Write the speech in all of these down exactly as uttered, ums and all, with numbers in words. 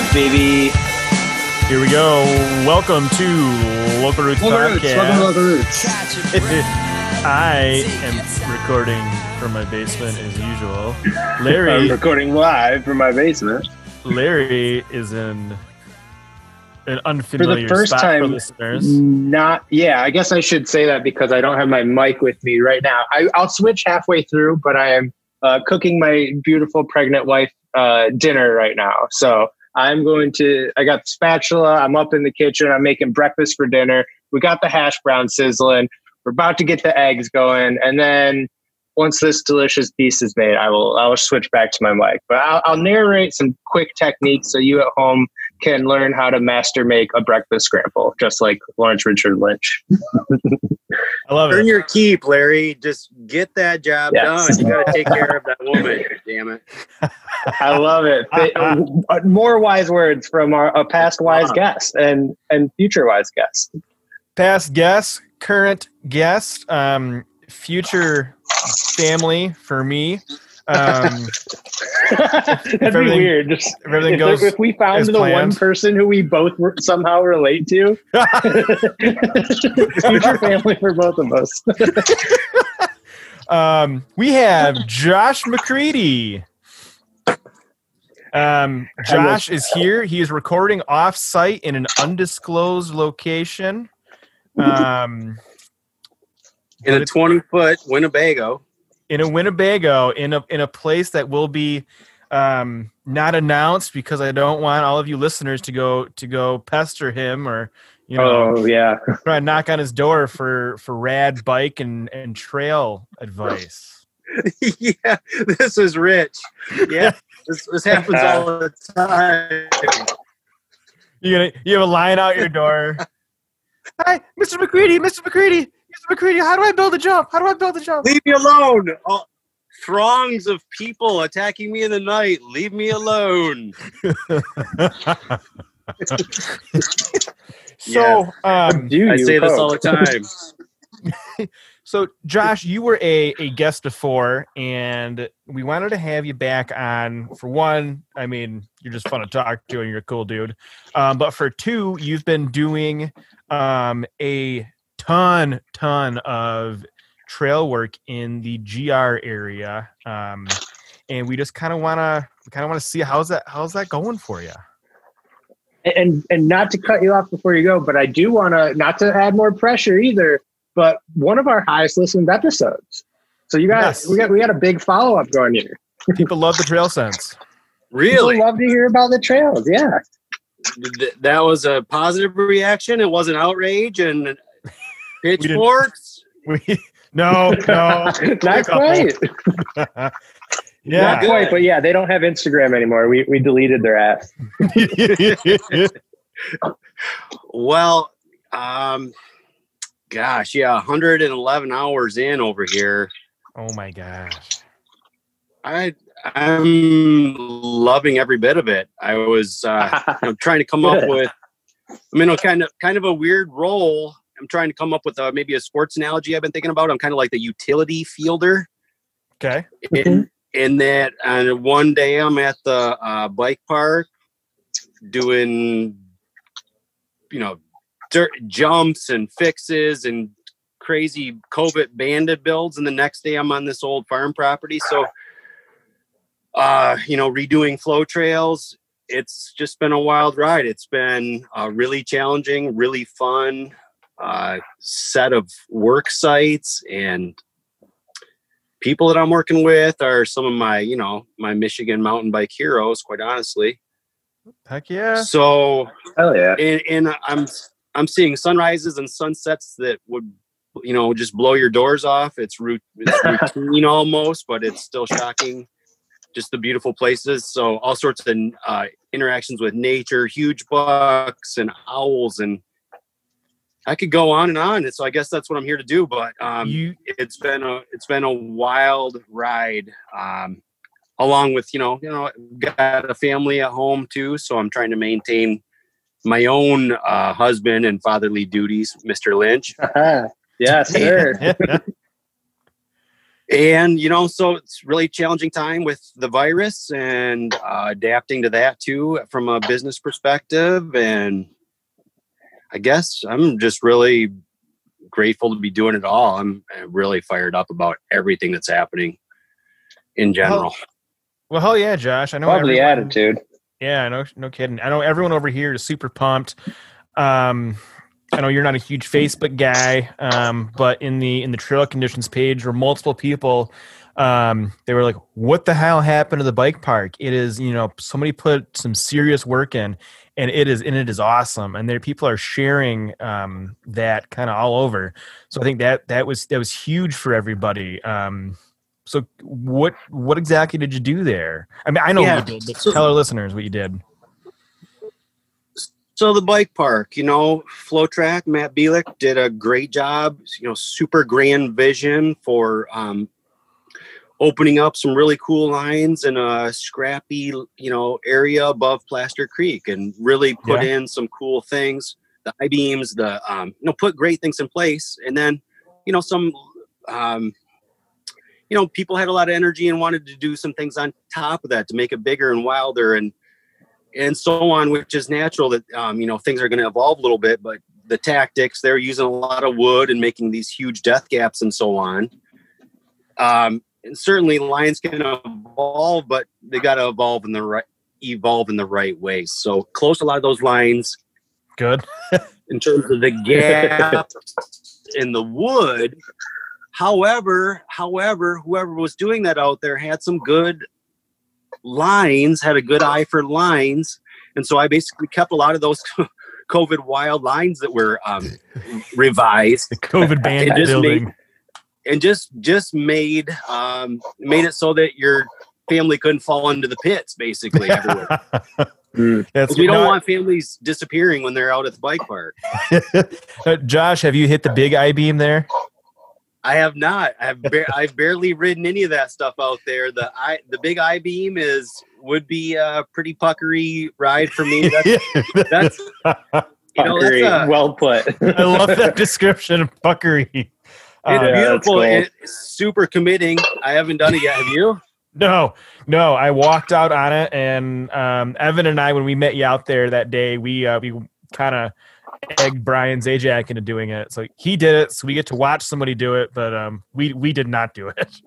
Roots, baby. Here we go. Welcome to Local Roots Local Podcast. Roots. Welcome to Local Roots. I am recording from my basement as usual. Larry, I'm recording live from my basement. Larry is in an unfamiliar for the first spot time, for listeners. Not, yeah, I guess I should say that because I don't have my mic with me right now. I, I'll switch halfway through, but I am uh, cooking my beautiful pregnant wife uh, dinner right now. So I'm going to, I got the spatula. I'm up in the kitchen. I'm making breakfast for dinner. We got the hash brown sizzling. We're about to get the eggs going. And then once this delicious piece is made, I will, I will switch back to my mic, but I'll, I'll narrate some quick techniques so you at home can learn how to master make a breakfast scramble, just like Lawrence Richard Lynch. I love Earn it. your keep, Larry. Just get that job Yes. done. You got to take care of that woman. Damn it. I love it. They- uh, more wise words from our a past wise guest and and future wise guest. Past guest, current guest, um, future family for me. Um, That'd be everything- weird. Just, if everything if, goes if we found as the one planned. person who we both were, somehow relate to, future family for both of us. um, we have Josh McCready. Um, Josh is here. He is recording off-site in an undisclosed location. Um, In a twenty-foot Winnebago. in a Winnebago, in a in a place that will be um, not announced because I don't want all of you listeners to go to go pester him or you know Oh yeah. try and knock on his door for for rad bike and and trail advice. Yeah, this is rich. Yeah, this, this happens all the time. You gonna you have a line out your door. Hi, Mister McCready, Mister McCready, Mister McCready. How do I build a jump? How do I build a jump? Leave me alone. Oh, throngs of people attacking me in the night. Leave me alone. So, um, Do I you say this hope? all the time. so Josh, you were a, a guest before, and we wanted to have you back on. For one, I mean, you're just fun to talk to, and you're a cool dude. Um, but for two, you've been doing um, a ton, ton of trail work in the G R area, um, and we just kind of want to, we kind of want to see how's that, how's that going for you. And and not to cut you off before you go, but I do want to, not to add more pressure either, but one of our highest listened episodes. So you got Yes. we got we got a big follow up going here. People love the trail sense. Really? People love to hear about the trails. Yeah. Th- that was a positive reaction. It wasn't outrage and pitchforks. We no, no, Not quite. yeah. Not quite, but yeah, they don't have Instagram anymore. We we deleted their app. Well, um, gosh, yeah, one hundred eleven hours in over here. Oh my gosh. I I'm loving every bit of it. I was uh, you know, trying to come up Good. with, I mean, a kind of kind of a weird role. I'm trying to come up with a, maybe a sports analogy I've been thinking about. I'm kind of like the utility fielder. Okay. In, in that, and one day I'm at the uh, bike park doing, you know, dirt jumps and fixes and crazy COVID banded builds, and the next day I'm on this old farm property. So, uh, you know, redoing flow trails. It's just been a wild ride. It's been uh, really challenging, really fun uh, set of work sites, and people that I'm working with are some of my, you know, my Michigan mountain bike heroes, quite honestly. Heck yeah. So, Hell yeah. and, and I'm, I'm seeing sunrises and sunsets that would, you know, just blow your doors off. It's, root, it's routine almost, but it's still shocking. Just the beautiful places. So all sorts of uh, interactions with nature, huge bucks and owls, and I could go on and on. And so I guess that's what I'm here to do. But um, You it's been a it's been a wild ride. Um, along with you know you know got a family at home too, so I'm trying to maintain my own uh, husband and fatherly duties, Mister Lynch. Yes, sir. And, you know, so it's really challenging time with the virus and uh, adapting to that too from a business perspective. And I guess I'm just really grateful to be doing it all. I'm really fired up about everything that's happening in general. Well, well hell yeah, Josh. I know. Probably everyone, attitude. Yeah, no, no kidding. I know everyone over here is super pumped. Um, I know you're not a huge Facebook guy, um, but in the in the trail conditions page, were multiple people. Um, they were like, "What the hell happened to the bike park?" It is, you know, somebody put some serious work in, and it is and it is awesome. And there, people are sharing um, that kind of all over. So I think that that was that was huge for everybody. Um, so what what exactly did you do there? I mean, I know Yeah. what you did, but So- tell our listeners what you did. So the bike park, you know, Flow Track, Matt Bielik did a great job, you know, super grand vision for um, opening up some really cool lines in a scrappy, you know, area above Plaster Creek and really put Yeah. in some cool things, the I-beams, the, um, you know, put great things in place. And then, you know, some, um, you know, people had a lot of energy and wanted to do some things on top of that to make it bigger and wilder and, and so on, which is natural that, um, you know, things are going to evolve a little bit, but the tactics, they're using a lot of wood and making these huge death gaps and so on. Um, and certainly lines can evolve, but they got to evolve in the right, evolve in the right way. So close a lot of those lines Good. in terms of the gaps in the wood. However, however, whoever was doing that out there had some good lines, had a good eye for lines. And so I basically kept a lot of those COVID wild lines that were um, revised. The COVID bandit just building. made- and just just made um, made it so that your family couldn't fall into the pits, basically, everywhere. Mm. That's, We don't no, want families disappearing when they're out at the bike park. uh, Josh, have you hit the big I-beam there? I have not. I've ba- I've barely ridden any of that stuff out there. The I the big I beam is would be a pretty puckery ride for me. That's, that's you know that's Fuckery. a, Well put. I love that description of puckery. it's Uh, Yeah, that's beautiful. cool. It's super committing. I haven't done it yet. Have you? No, no, I walked out on it, and um, Evan and I, when we met you out there that day, we uh, we kind of egged Brian Zajac into doing it. So he did it, so we get to watch somebody do it, but um, we we did not do it.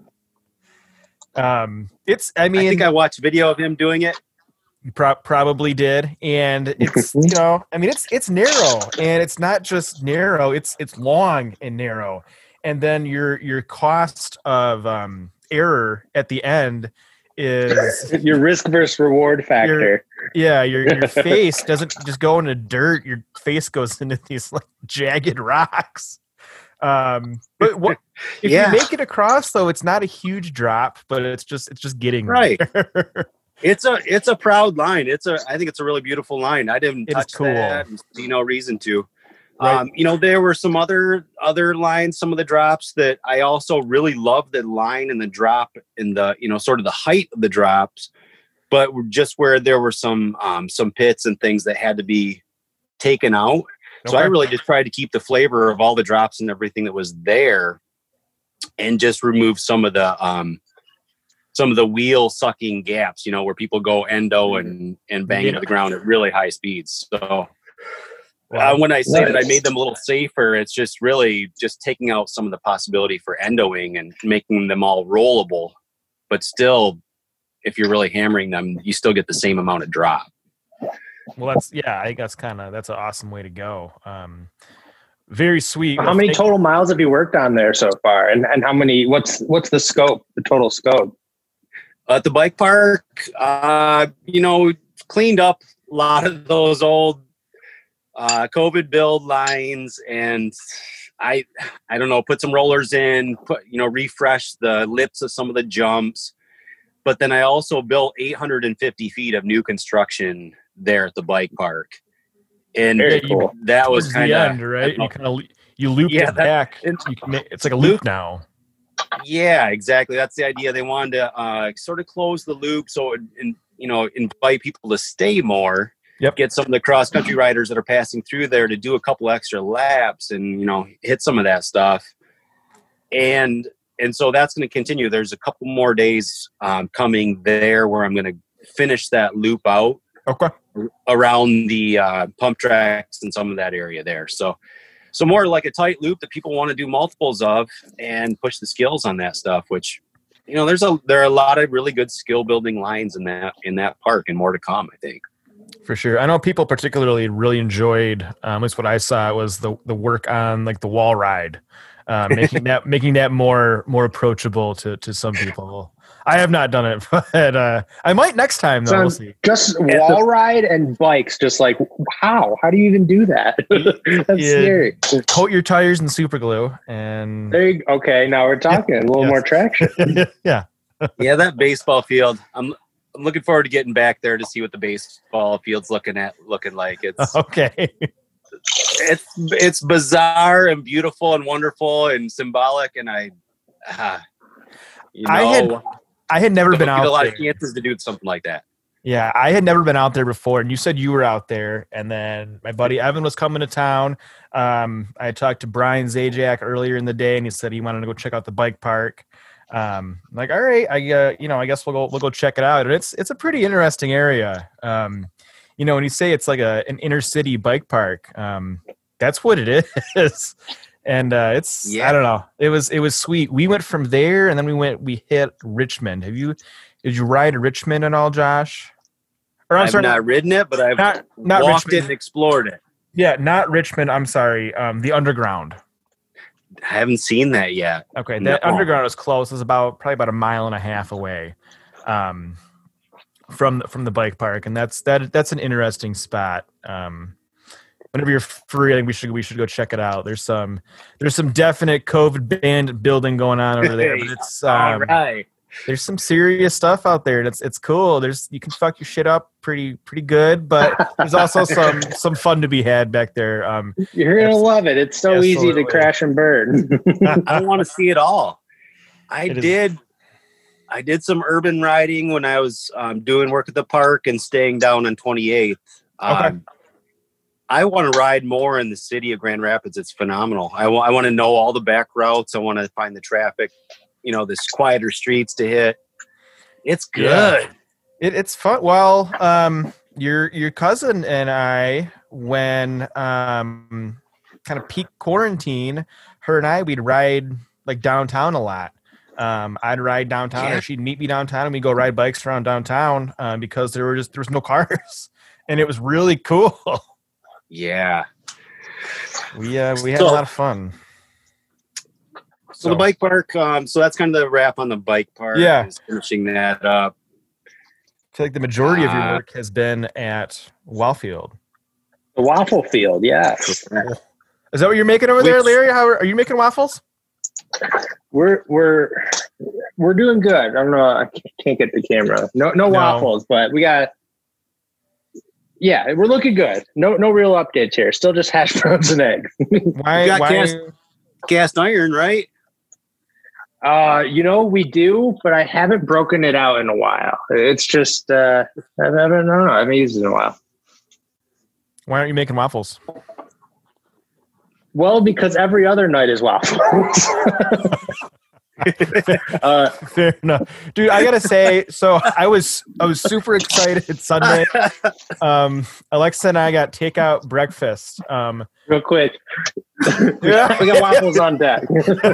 Um, it's, I mean, I think I watched video of him doing it. You pro- probably did, and it's you know, I mean, it's it's narrow, and it's not just narrow; it's it's long and narrow, and then your your cost of um, error at the end is Your risk versus reward factor. yeah, your your face doesn't just go into dirt; your face goes into these like jagged rocks. Um, but what if Yeah. you make it across though? It's not a huge drop, but it's just it's just getting Right. there. It's a it's a proud line. It's a I think it's a really beautiful line. I didn't It is touch cool. that and see no reason to. Right. Um, you know, there were some other other lines, some of the drops that I also really love the line and the drop in the, you know, sort of the height of the drops, but just where there were some um, some pits and things that had to be taken out. So I Okay. really just tried to keep the flavor of all the drops and everything that was there and just remove some of the um, some of the wheel sucking gaps, you know, where people go endo and, and bang Yeah. into the ground at really high speeds. So Wow. uh, when I say that I Nice. made them a little safer, it's just really just taking out some of the possibility for endoing and making them all rollable. But still, if you're really hammering them, you still get the same amount of drop. Well, that's yeah. I think that's kind of that's an awesome way to go. Um, very sweet. How Well, many thank- total miles have you worked on there so far? And and how many? What's what's the scope? The total scope? At the bike park, uh, you know, cleaned up a lot of those old uh, COVID build lines, and I, I don't know, put some rollers in, put you know, refresh the lips of some of the jumps. But then I also built eight hundred fifty feet of new construction there at the bike park, and Very Yeah, you- cool. that was towards kind the of end, right? You kind of you looped Yeah, it that- back. it- You can make, it's like a loop now. Yeah, exactly. That's the idea. They wanted to uh, sort of close the loop, so it, and you know, invite people to stay more. Yep. Get some of the cross country riders that are passing through there to do a couple extra laps, and you know, hit some of that stuff. And and so that's going to continue. There's a couple more days um, coming there where I'm going to finish that loop out. Okay. Around the uh, pump tracks and some of that area there. So, so more like a tight loop that people want to do multiples of and push the skills on that stuff, which, you know, there's a, there are a lot of really good skill building lines in that, in that park, and more to come, I think. For sure. I know people particularly really enjoyed, um, at least what I saw was the, the work on like the wall ride, uh, making that, making that more, more approachable to, to some people. I have not done it, but uh, I might next time, though. So we'll see. Just wall ride and bikes, just like, how? How do you even do that? That's Yeah. scary. Coat your tires in super glue, and There you, okay, now we're talking. A little Yes. more traction. yeah. Yeah, that baseball field. I'm I'm looking forward to getting back there to see what the baseball field's looking at looking like. It's Okay. it's it's bizarre and beautiful and wonderful and symbolic, and I, uh, you know, I had I had never don't been get out a lot there. of chances to do something like that. Yeah, I had never been out there before, and you said you were out there, and then my buddy Evan was coming to town. Um, I talked to Brian Zajac earlier in the day, and he said he wanted to go check out the bike park. Um, I'm like, all right, I uh, you know, I guess we'll go we'll go check it out. And it's it's a pretty interesting area. Um, you know, when you say it's like a an inner city bike park, um, that's what it is. And uh, it's Yeah. I don't know. It was it was sweet. We went from there, and then we went we hit Richmond. Have you did you ride Richmond at all, Josh? Or I'm I've sorry, not ridden it, but I've not not walked Richmond. it and explored it. Yeah, not Richmond. I'm sorry. Um, the Underground. I haven't seen that yet. Okay, No. the Underground is close. It's about probably about a mile and a half away, um, from the, from the bike park, and that's that. That's an interesting spot. Um, whenever you're free, I think we should we should go check it out. There's some there's some definite COVID band building going on over there, but it's All um, right. there's some serious stuff out there, and it's it's cool. There's you can fuck your shit up pretty pretty good, but there's also some some fun to be had back there. Um, You're going to love it. It's so easy Absolutely. to crash and burn. I want to see it all. I It is- did. I did some urban riding when I was um, doing work at the park and staying down on twenty-eighth. Okay. Um, I want to ride more in the city of Grand Rapids. It's phenomenal. I want to know all the back routes. I want to find the traffic, you know, this quieter streets to hit. It's good. Yeah. It, it's fun. Well, um, your your cousin and I, when um, kind of peak quarantine, her and I, we'd ride like downtown a lot. Um, I'd ride downtown, Yeah. or she'd meet me downtown, and we'd go ride bikes around downtown um, because there were just there was no cars, and it was really cool. Yeah. We uh, we had So- a lot of fun. So the bike park, um, so that's kind of the wrap on the bike park. Yeah. Is finishing that up. I feel like the majority of your Uh, work has been at Wellfield. The waffle field, yeah. Is that what you're making over there, Which- Larry? How are, are you making waffles? We're we're we're doing good. I don't know. I can't get the camera. No no, No. waffles, but we got. Yeah, we're looking good. No no real updates here. Still just hash browns and eggs. Why? You got why cast- Cast iron, right? Uh, you know we do, but I haven't broken it out in a while. It's just uh, I, I don't know. I haven't used it in a while. why aren't you making waffles? Well, because every other night is waffles. uh, Fair enough, dude. I gotta say, so I was I was super excited Sunday. Um, Alexa and I got takeout breakfast. Um, real quick, yeah. we got waffles on deck.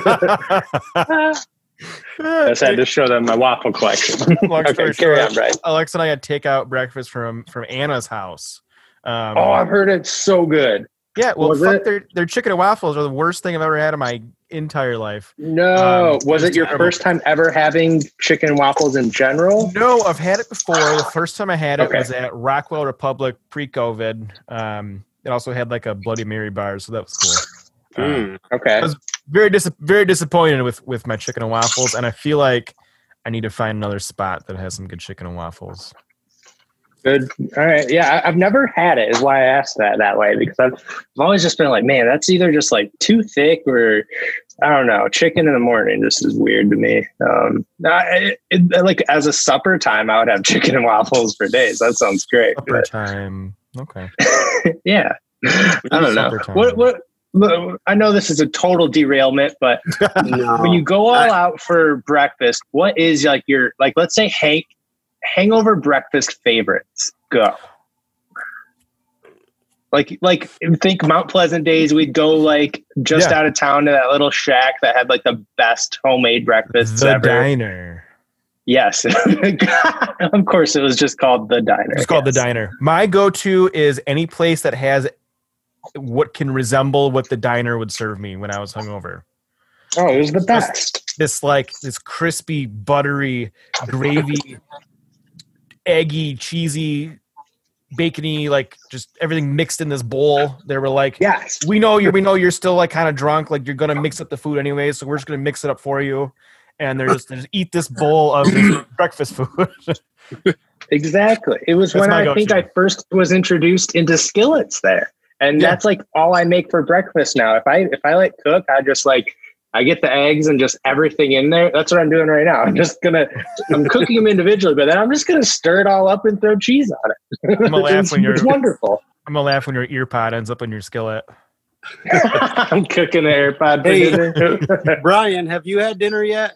I just had to show them my waffle collection. Long story Okay, carry short, on, Brian. Alexa and I got takeout breakfast from from Anna's house. Um, Oh, I've heard it's so good. yeah, well, was fuck it? their their chicken and waffles are the worst thing I've ever had in my entire life. No, Um, was it's it your terrible. first time ever having chicken and waffles in general? No, I've had it before. The first time I had it Okay. was at Rockwell Republic pre-COVID. Um, it also had like a Bloody Mary bar, so that was cool. Um, Hmm. Okay. was very dis- very disappointed with with my chicken and waffles, and I feel like I need to find another spot that has some good chicken and waffles. Good. All right. Yeah, I, I've never had it. Is why I asked that that way, because I've, I've always just been like, man, that's either just like too thick or I don't know. Chicken in the morning just is weird to me. Um, I, it, like as a supper time, I would have chicken and waffles for days. That sounds great. Supper But time. Okay. yeah, I don't know. Supper time. What what look, I know this is a total derailment, but No. when you go all out for breakfast, what is like your, like, let's say hang, hangover breakfast favorites? Go. Like, like think Mount Pleasant days. We'd go like just Yeah. out of town to that little shack that had like the best homemade breakfasts The ever. Diner. Yes. Of course, it was just called the Diner. It's called yes. the Diner. My go-to is any place that has what can resemble what the Diner would serve me when I was hungover. Oh, it was the best. This like this crispy, buttery, gravy, eggy, cheesy, bacony, like just everything mixed in this bowl. They were like, Yes. we know you we know you're still like kind of drunk, like you're gonna mix up the food anyway, so we're just gonna mix it up for you. And they're just, they just eat this bowl of this breakfast food. Exactly. It was That's when my I think go-to. I first was introduced into skillets there. And Yeah. that's like all I make for breakfast now. If I if I like cook, I just like I get the eggs and just everything in there. That's what I'm doing right now. I'm just gonna I'm cooking them individually, but then I'm just gonna stir it all up and throw cheese on it. I'm gonna laugh it's, when you're- it's wonderful. I'm gonna laugh when your ear pod ends up in your skillet. I'm cooking the AirPod for Hey. dinner. Brian, have you had dinner yet?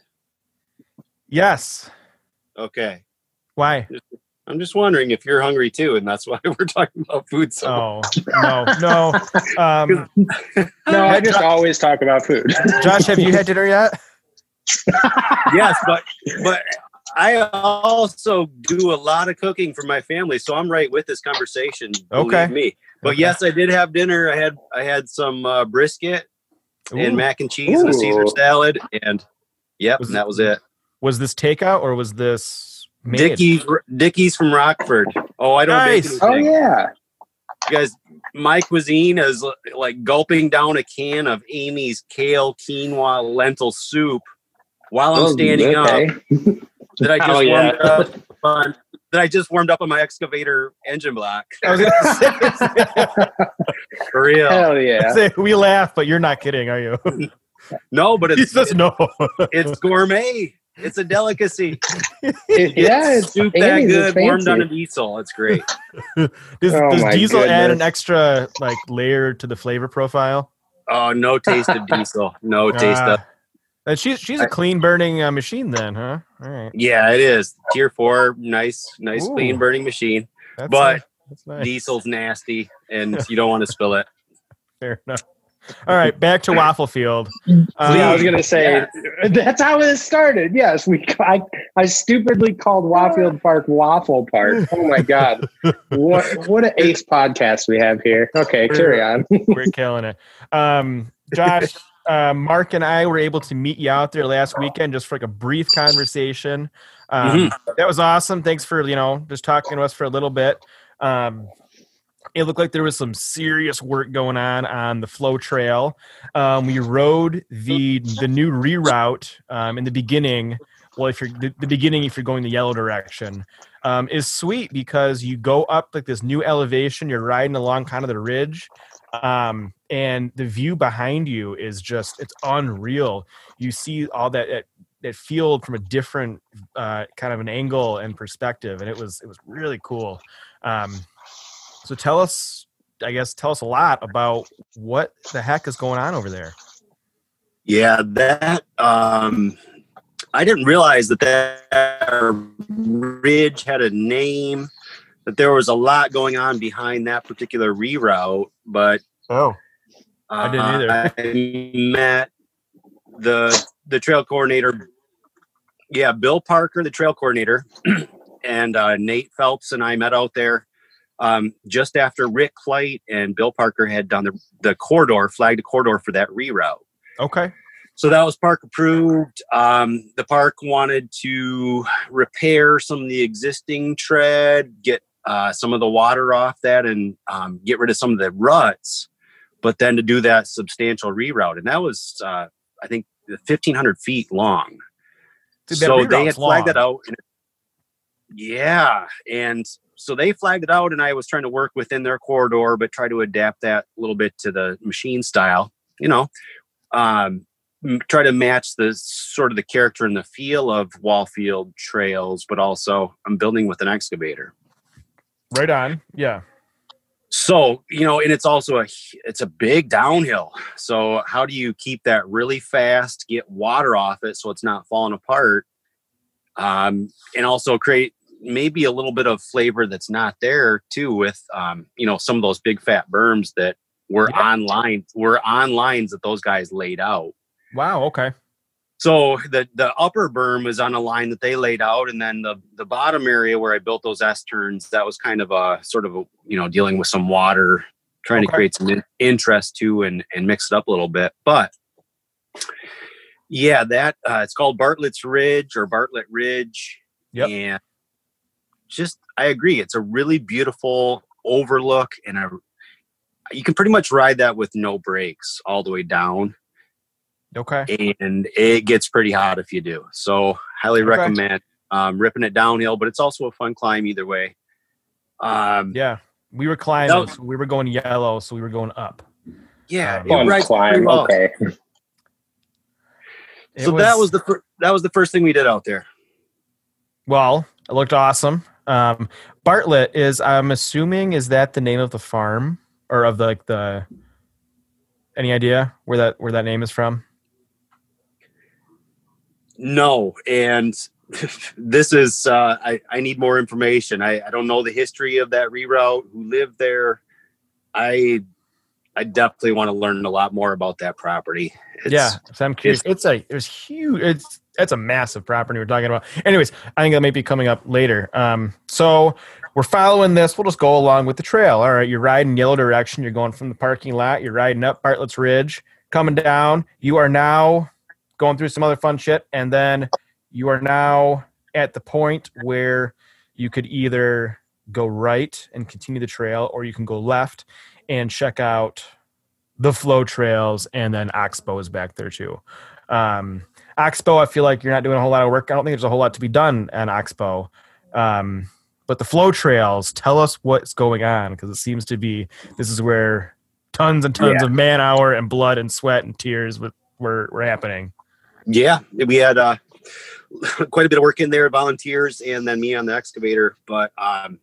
Yes. Okay. Why? I'm just wondering if you're hungry too, and that's why we're talking about food. So Oh no, no. Um, No, I just always talk about food. Josh, have you had dinner yet? yes, but but I also do a lot of cooking for my family, so I'm right with this conversation. Believe Okay. me. But Okay. yes, I did have dinner. I had I had some uh, brisket and Ooh. mac and cheese and a Caesar Ooh. salad, and yep, Was and it- that was it. Was this takeout or was this made? Dickie's Dickie's from Rockford. Oh, I don't Nice. bake Oh anything. yeah. You guys, my cuisine is like gulping down a can of Amy's kale quinoa lentil soup while I'm Oh, standing okay. up. That I just Oh, yeah. warmed up on. That I just warmed up on my excavator engine block. I was gonna For real. Hell yeah. say, say, we laugh, but you're not kidding, are you? No, but He it's says no. it's gourmet. It's a delicacy. It- yeah, it's soup that Amy's is good, warmed on a fancy. diesel. It's great. Does, Oh does my Diesel add an goodness. extra like layer to the flavor profile? Oh, no taste of diesel. No taste Uh, of. and she's she's a clean burning uh, machine then, huh? All right. Yeah, it is tier four. Nice, nice, Ooh. clean burning machine. That's, But uh, that's nice. Diesel's nasty, and you don't want to spill it. Fair enough. All right, back to Waffle Field. yeah, I was Um, gonna say that's how it started. Yes, we. I, I stupidly called Wafield Park Waffle Park. Oh my god, what what an ace podcast we have here. Okay, carry on. We're killing it. Um, Josh, uh, Mark, and I were able to meet you out there last weekend just for like a brief conversation. Um, That was awesome. Thanks for you know just talking to us for a little bit. Um, it looked like there was some serious work going on on the flow trail. Um, we rode the the new reroute um, in the beginning. Well, if you're the, the beginning, if you're going the yellow direction, um, is sweet because you go up like this new elevation. You're riding along kind of the ridge, um, and the view behind you is just it's unreal. You see all that that, that field from a different uh, kind of an angle and perspective, and it was it was really cool. Um, So tell us, I guess, tell us a lot about what the heck is going on over there. Yeah, that um, I didn't realize that that ridge had a name. That there was a lot going on behind that particular reroute, but Oh, uh, I didn't either. I met the the trail coordinator. Yeah, Bill Parker, the trail coordinator, and uh, Nate Phelps and I met out there. Um, just after Rick Flight and Bill Parker had done the, the corridor, flagged a corridor for that reroute. okay. So that was park approved. Um, the park wanted to repair some of the existing tread, get uh, some of the water off that, and um, get rid of some of the ruts, but then to do that substantial reroute. And that was, uh, I think, fifteen hundred feet long. Dude, that So they reroute's had flagged long. that out. And yeah. And so they flagged it out, and I was trying to work within their corridor, but try to adapt that a little bit to the machine style, you know, um, m- try to match the sort of the character and the feel of Wallfield trails, but also I'm building with an excavator. Right on. Yeah. So, you know, and it's also a, it's a big downhill. So how do you keep that really fast, get water off it so it's not falling apart, um, and also create maybe a little bit of flavor that's not there too with, um, you know, some of those big fat berms that were Yeah. on lines, were on lines that those guys laid out. Wow. Okay. So the, the upper berm was on a line that they laid out. And then the, the bottom area where I built those S turns, that was kind of a sort of, a, you know, dealing with some water, trying Okay. to create some in- interest too, and, and mix it up a little bit. But yeah, that uh, it's called Bartlett's Ridge or Bartlett Ridge. Yep. And just, I agree. It's a really beautiful overlook, and a, you can pretty much ride that with no brakes all the way down. Okay. And it gets pretty hot if you do. So highly Okay. recommend um, ripping it downhill, but it's also a fun climb either way. Um, Yeah. We were climbing. No. So we were going yellow. So we were going up. yeah. Um, it Fun rides pretty climb. well. Okay. It So that was the fir- that was the first thing we did out there. Well, it looked awesome. Um, Bartlett is, I'm assuming, is that the name of the farm or of the, like the, any idea where that, where that name is from? No, and this is uh, I, I need more information. I, I don't know the history of that reroute, who lived there. I I definitely want to learn a lot more about that property. It's, Yeah, so I'm curious. It's, a it's huge. It's it's a massive property we're talking about. Anyways, I think that might be coming up later. Um, so we're following this. We'll just go along with the trail. All right, you're riding yellow direction. You're going from the parking lot. You're riding up Bartlett's Ridge, coming down. You are now going through some other fun shit, and then you are now at the point where you could either go right and continue the trail, or you can go left and check out the flow trails, and then Oxbow is back there too. Um, Oxbow, I feel like you're not doing a whole lot of work. I don't think there's a whole lot to be done on Oxbow. Um, but the flow trails, tell us what's going on, because it seems to be, this is where tons and tons Yeah. of man hour and blood and sweat and tears were, were, were happening. Yeah, we had uh, quite a bit of work in there, volunteers, and then me on the excavator. But um,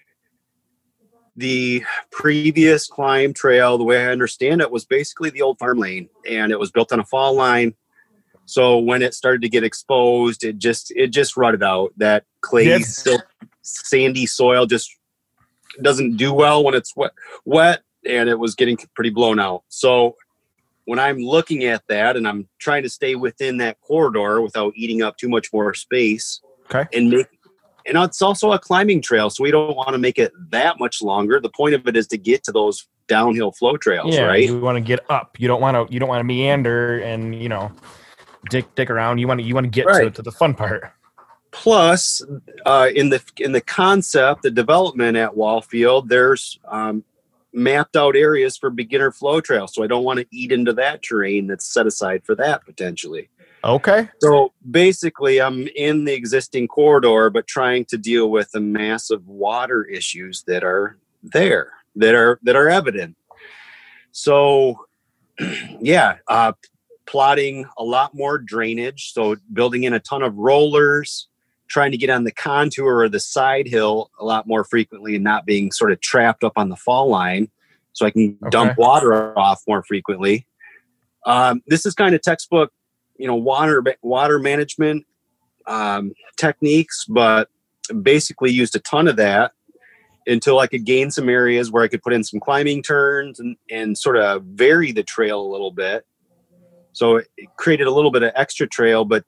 the previous climb trail, the way I understand it, was basically the old farm lane, and it was built on a fall line. So when it started to get exposed, it just it just rutted out. That clay, Yes. silt, sandy soil just doesn't do well when it's wet, wet, and it was getting pretty blown out. So when I'm looking at that and I'm trying to stay within that corridor without eating up too much more space, Okay. and make, and it's also a climbing trail, so we don't want to make it that much longer. The point of it is to get to those downhill flow trails, Yeah, right? you want to get up. You don't want to. You don't want to meander and you know, dick dick around. You want to. You want to get to, Right. to the fun part. Plus, uh, in the in the concept, the development at Wallfield, there's um, mapped out areas for beginner flow trails. So I don't want to eat into that terrain that's set aside for that potentially. Okay. So basically, I'm in the existing corridor, but trying to deal with the massive water issues that are there, that are that are evident. So, yeah, uh, plotting a lot more drainage. So building in a ton of rollers, trying to get on the contour or the side hill a lot more frequently, and not being sort of trapped up on the fall line, so I can Okay. dump water off more frequently. Um, this is kind of textbook, you know, water water management um, techniques, but basically used a ton of that until I could gain some areas where I could put in some climbing turns and, and sort of vary the trail a little bit. So it created a little bit of extra trail, but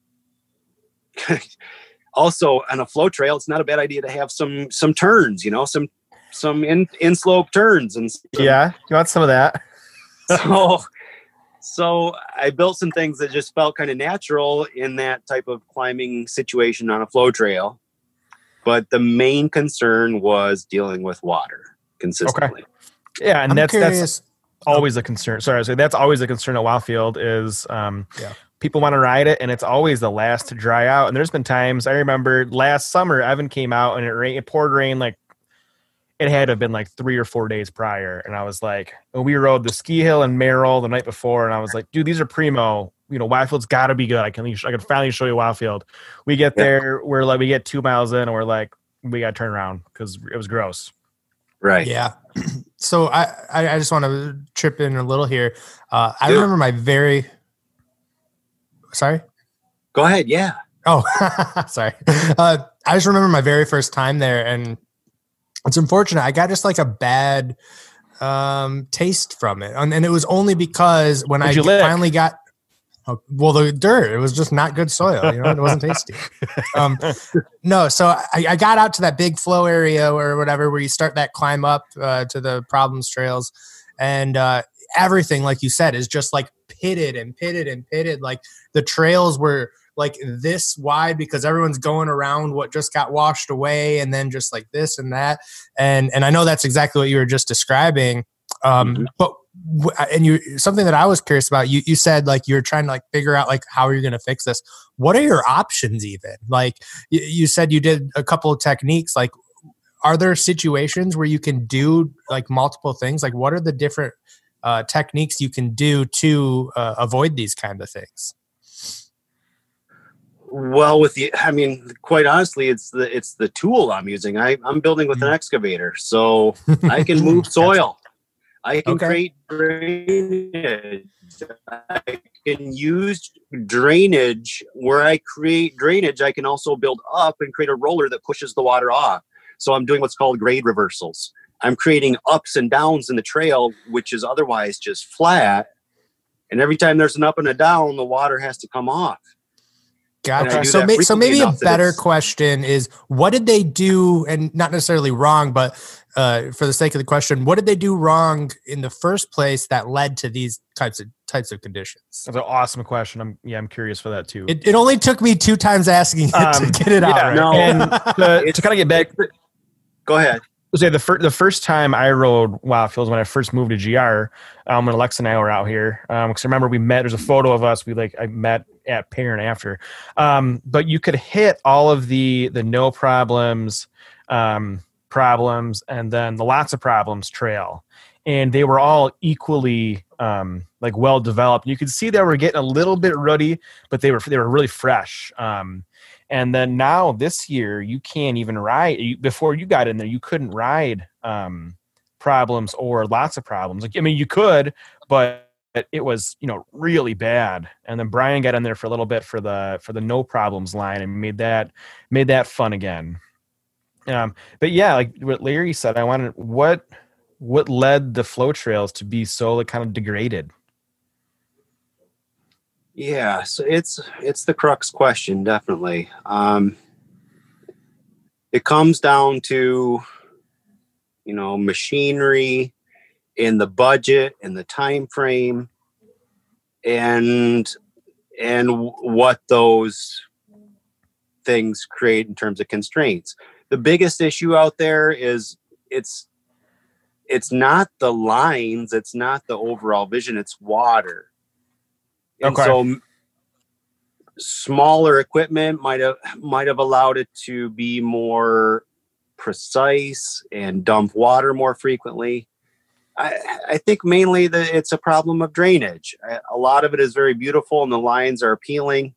also on a flow trail, it's not a bad idea to have some some turns, you know, some some in, in slope turns and some, Yeah, you want some of that? so so I built some things that just felt kind of natural in that type of climbing situation on a flow trail. But the main concern was dealing with water consistently. Yeah, and I'm that's curious. that's always a concern. Sorry, I was saying that's always a concern at Wildfield is um, Yeah. people want to ride it, and it's always the last to dry out. And there's been times I remember last summer, Evan came out and it rain, it poured rain like it had to have been like three or four days prior, and I was like, and we rode the ski hill in Merrill the night before, and I was like, dude, these are primo. You know, Wildfield's got to be good. I can I can finally show you Wildfield. We get Yeah. there, we're like, we get two miles in, and we're like, we got to turn around because it was gross. Right. Yeah. So I, I, I just want to trip in a little here. Uh, I Do it. remember my very, sorry. Go ahead. Yeah. Oh, sorry. Uh, I just remember my very first time there, and it's unfortunate. I got just like a bad um, taste from it. And, and it was only because when What'd I you lick? finally got, oh, well, the dirt, it was just not good soil. You know, it wasn't tasty. Um, no, so I, I got out to that big flow area or whatever, where you start that climb up uh, to the problems trails. And uh, everything, like you said, is just like pitted and pitted and pitted. Like the trails were like this wide because everyone's going around what just got washed away, and then just like this and that. And and I know that's exactly what you were just describing. Um, Mhm. But and you something that I was curious about. You you said like you're trying to like figure out like how are you going to fix this? What are your options even? Like you, you said you did a couple of techniques. Like are there situations where you can do like multiple things? Like what are the different uh, techniques you can do to uh, avoid these kind of things? Well, with the, I mean, quite honestly, it's the it's the tool I'm using. I, I'm building with an excavator, so I can move soil. I can Okay. create drainage. I can use drainage. Where I create drainage, I can also build up and create a roller that pushes the water off. So I'm doing what's called grade reversals. I'm creating ups and downs in the trail, which is otherwise just flat. And every time there's an up and a down, the water has to come off. And I Gotcha. do So, that may, so frequently maybe a enough that better it's- question is, what did they do, and not necessarily wrong, but uh, for the sake of the question, what did they do wrong in the first place that led to these types of types of conditions? That's an awesome question. I'm yeah, I'm curious for that too. It, it only took me two times asking it Um, to get it out. yeah, Right? no. and to, to kind of get back, Go ahead. say the first the first time I rode Wildfields when I first moved to G R, um, when Alexa and I were out here, um, because I remember we met. There's a photo of us. We like I met at Parent after, um, but you could hit all of the the no problems, um, problems, and then the lots of problems trail, and they were all equally um, like well developed. You could see they were getting a little bit ruddy, but they were they were really fresh. Um, And then now this year, you can't even ride. You, before you got in there, you couldn't ride um, problems or lots of problems. Like I mean, you could, but it was you know really bad. And then Brian got in there for a little bit for the for the no problems line and made that made that fun again. Um, but yeah, like what Larry said, I wanted what what led the flow trails to be so like kind of degraded. Yeah, so it's it's the crux question, definitely. Um, it comes down to, you know, machinery, in the budget, in the time frame, and and what those things create in terms of constraints. The biggest issue out there is it's it's not the lines, it's not the overall vision, it's water. And Okay. so m- smaller equipment might have might have allowed it to be more precise and dump water more frequently. I, I think mainly that it's a problem of drainage. A a lot of it is very beautiful and the lines are appealing.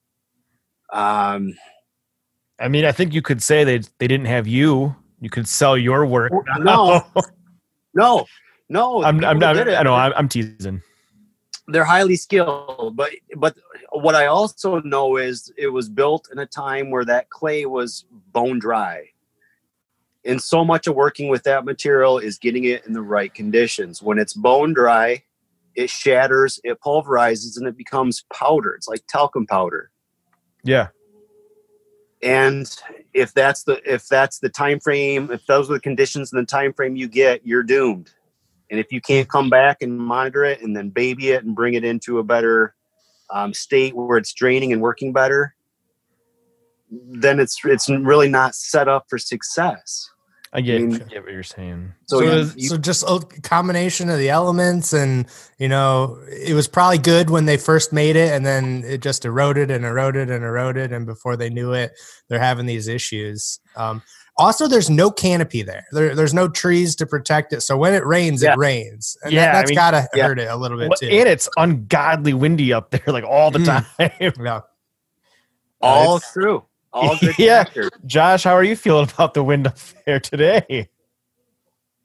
Um, I mean, I think you could say they they didn't have you. You could sell your work. no, no, no. the I'm, people I'm, that I'm, did it, I know I'm, I'm teasing. they're highly skilled, but but what I also know is it was built in a time where that clay was bone dry. And so much of working with that material is getting it in the right conditions. When it's bone dry, it shatters, it pulverizes, and it becomes powder. It's like talcum powder. Yeah. And if that's the if that's the time frame, if those are the conditions and the time frame you get, you're doomed. And if you can't come back and monitor it and then baby it and bring it into a better um, state where it's draining and working better, then it's it's really not set up for success. I get, I mean, I get what you're saying. So, So, you, is- you- so just a combination of the elements, and you know, it was probably good when they first made it, and then it just eroded and eroded and eroded, and before they knew it, they're having these issues. Um, also, there's no canopy there. there. There's no trees to protect it, so when it rains, Yeah. it rains, and Yeah, that, I that's mean- gotta Yeah. hurt it a little bit Well, too. and it's ungodly windy up there, like all the Mm. time. Yeah. all it's- true. All good Yeah. factors. Josh, how are you feeling about the wind up there today?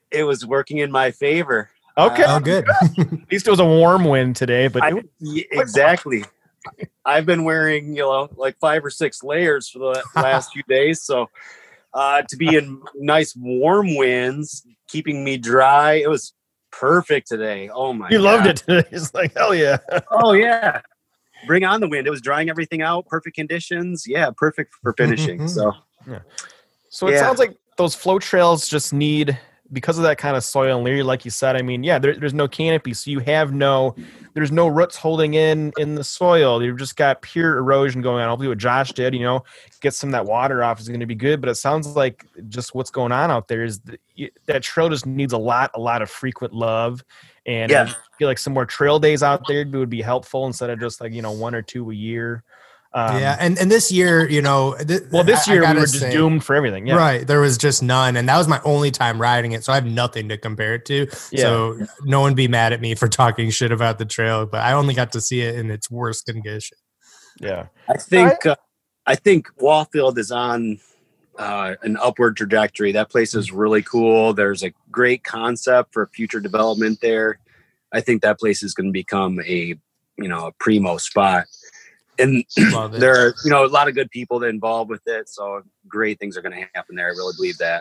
it was working in my favor. Okay. Oh, good. At least it was a warm wind today, but I, it was- yeah, exactly. I've been wearing, you know, like five or six layers for the last few days. So uh, to be in nice warm winds, keeping me dry, it was perfect today. Oh my! you God. loved it today. It's like, hell yeah. Oh yeah. Bring on the wind. It was drying everything out. Perfect conditions. Yeah, perfect for finishing. So, So it Yeah. sounds like those flow trails just need, because of that kind of soil and layer, like you said, I mean, yeah, there, there's no canopy. So you have no, there's no roots holding in in the soil. You've just got pure erosion going on. Hopefully what Josh did, you know, get some of that water off is going to be good. But it sounds like just what's going on out there is that, that trail just needs a lot, a lot of frequent love. And Yeah. I feel like some more trail days out there would be helpful instead of just like, you know, one or two a year. Um, yeah, and and this year, you know, th- Well, this I- I year we gotta were just say- doomed for everything. Yeah. Right. There was just none. And that was my only time riding it. So I have nothing to compare it to. Yeah. So no one be mad at me for talking shit about the trail, but I only got to see it in its worst condition. Yeah. I think uh, I think Wallfield is on uh, an upward trajectory. That place is really cool. There's a great concept for future development there. I think that place is going to become a you know a primo spot. And Love it. there are, you know, a lot of good people that involved with it. So great things are going to happen there. I really believe that.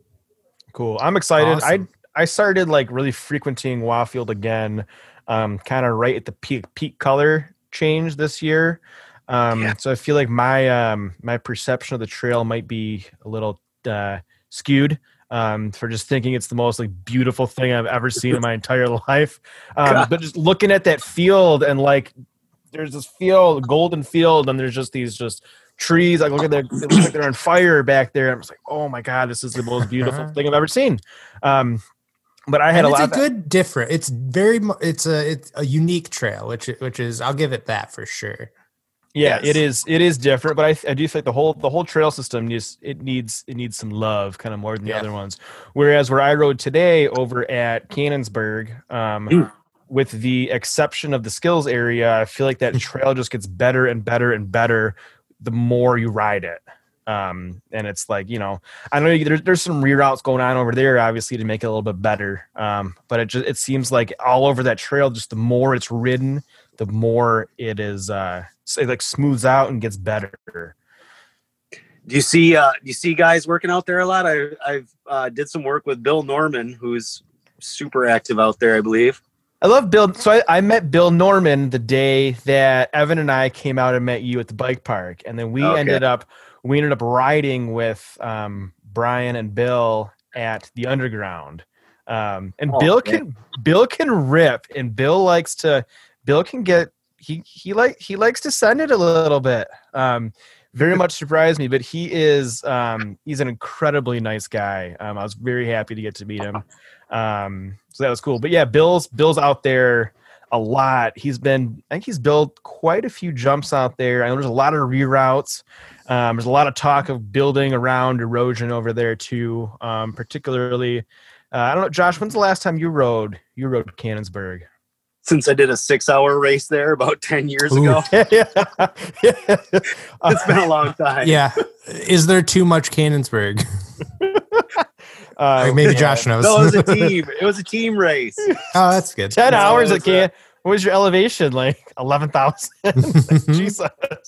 Cool. I'm excited. Awesome. I I started like really frequenting Wildfield again, um, kind of right at the peak peak color change this year. Um, Yeah. So I feel like my um, my perception of the trail might be a little uh, skewed. Um, for just thinking it's the most like beautiful thing I've ever seen in my entire life. Um, God. but just looking at that field and like there's this field, golden field, and there's just these just trees. Like look at their, they look like they're on fire back there. I'm just like, oh my god, this is the most beautiful thing I've ever seen. Um, but I had And a it's lot. a of, good different. It's very mu- it's a it's a unique trail, which which is I'll give it that for sure. yeah, Yes. it is. It is different, but I, I do think the whole the whole trail system needs it needs it needs some love, kind of more than the Yeah. other ones. Whereas where I rode today over at Cannonsburg, um, Mm. with the exception of the skills area, I feel like that trail just gets better and better and better the more you ride it. Um, and it's like, you know, I know you, there's there's some reroutes going on over there, obviously, to make it a little bit better. Um, but it just it seems like all over that trail, just the more it's ridden, the more it is uh, it like smooths out and gets better. Do you see, uh, do you see guys working out there a lot? I, I've uh, did some work with Bill Norman, who's super active out there, I believe. I love Bill. So I, I met Bill Norman the day that Evan and I came out and met you at the bike park, and then we Okay. ended up we ended up riding with um, Brian and Bill at the Underground. Um, and Oh, Bill man. can Bill can rip, and Bill likes to Bill can get he he like he likes to send it a little bit. Um, very much surprised me, but he is um, he's an incredibly nice guy. Um, I was very happy to get to meet him. Um, so that was cool. But yeah, Bill's Bill's out there a lot. He's been I think he's built quite a few jumps out there. I know there's a lot of reroutes. Um, there's a lot of talk of building around erosion over there too. Um, particularly, uh, I don't know, Josh. When's the last time you rode? You rode Cannonsburg. Since I did a six hour race there about ten years Ooh. ago. yeah. It's been a long time. Yeah. Is there too much Cannonsburg? Uh, Or maybe yeah. Josh knows. No, it was a team. It was a team race. Oh, that's good. ten No, hours it at was, Can. What was your elevation? Like eleven thousand. Jesus.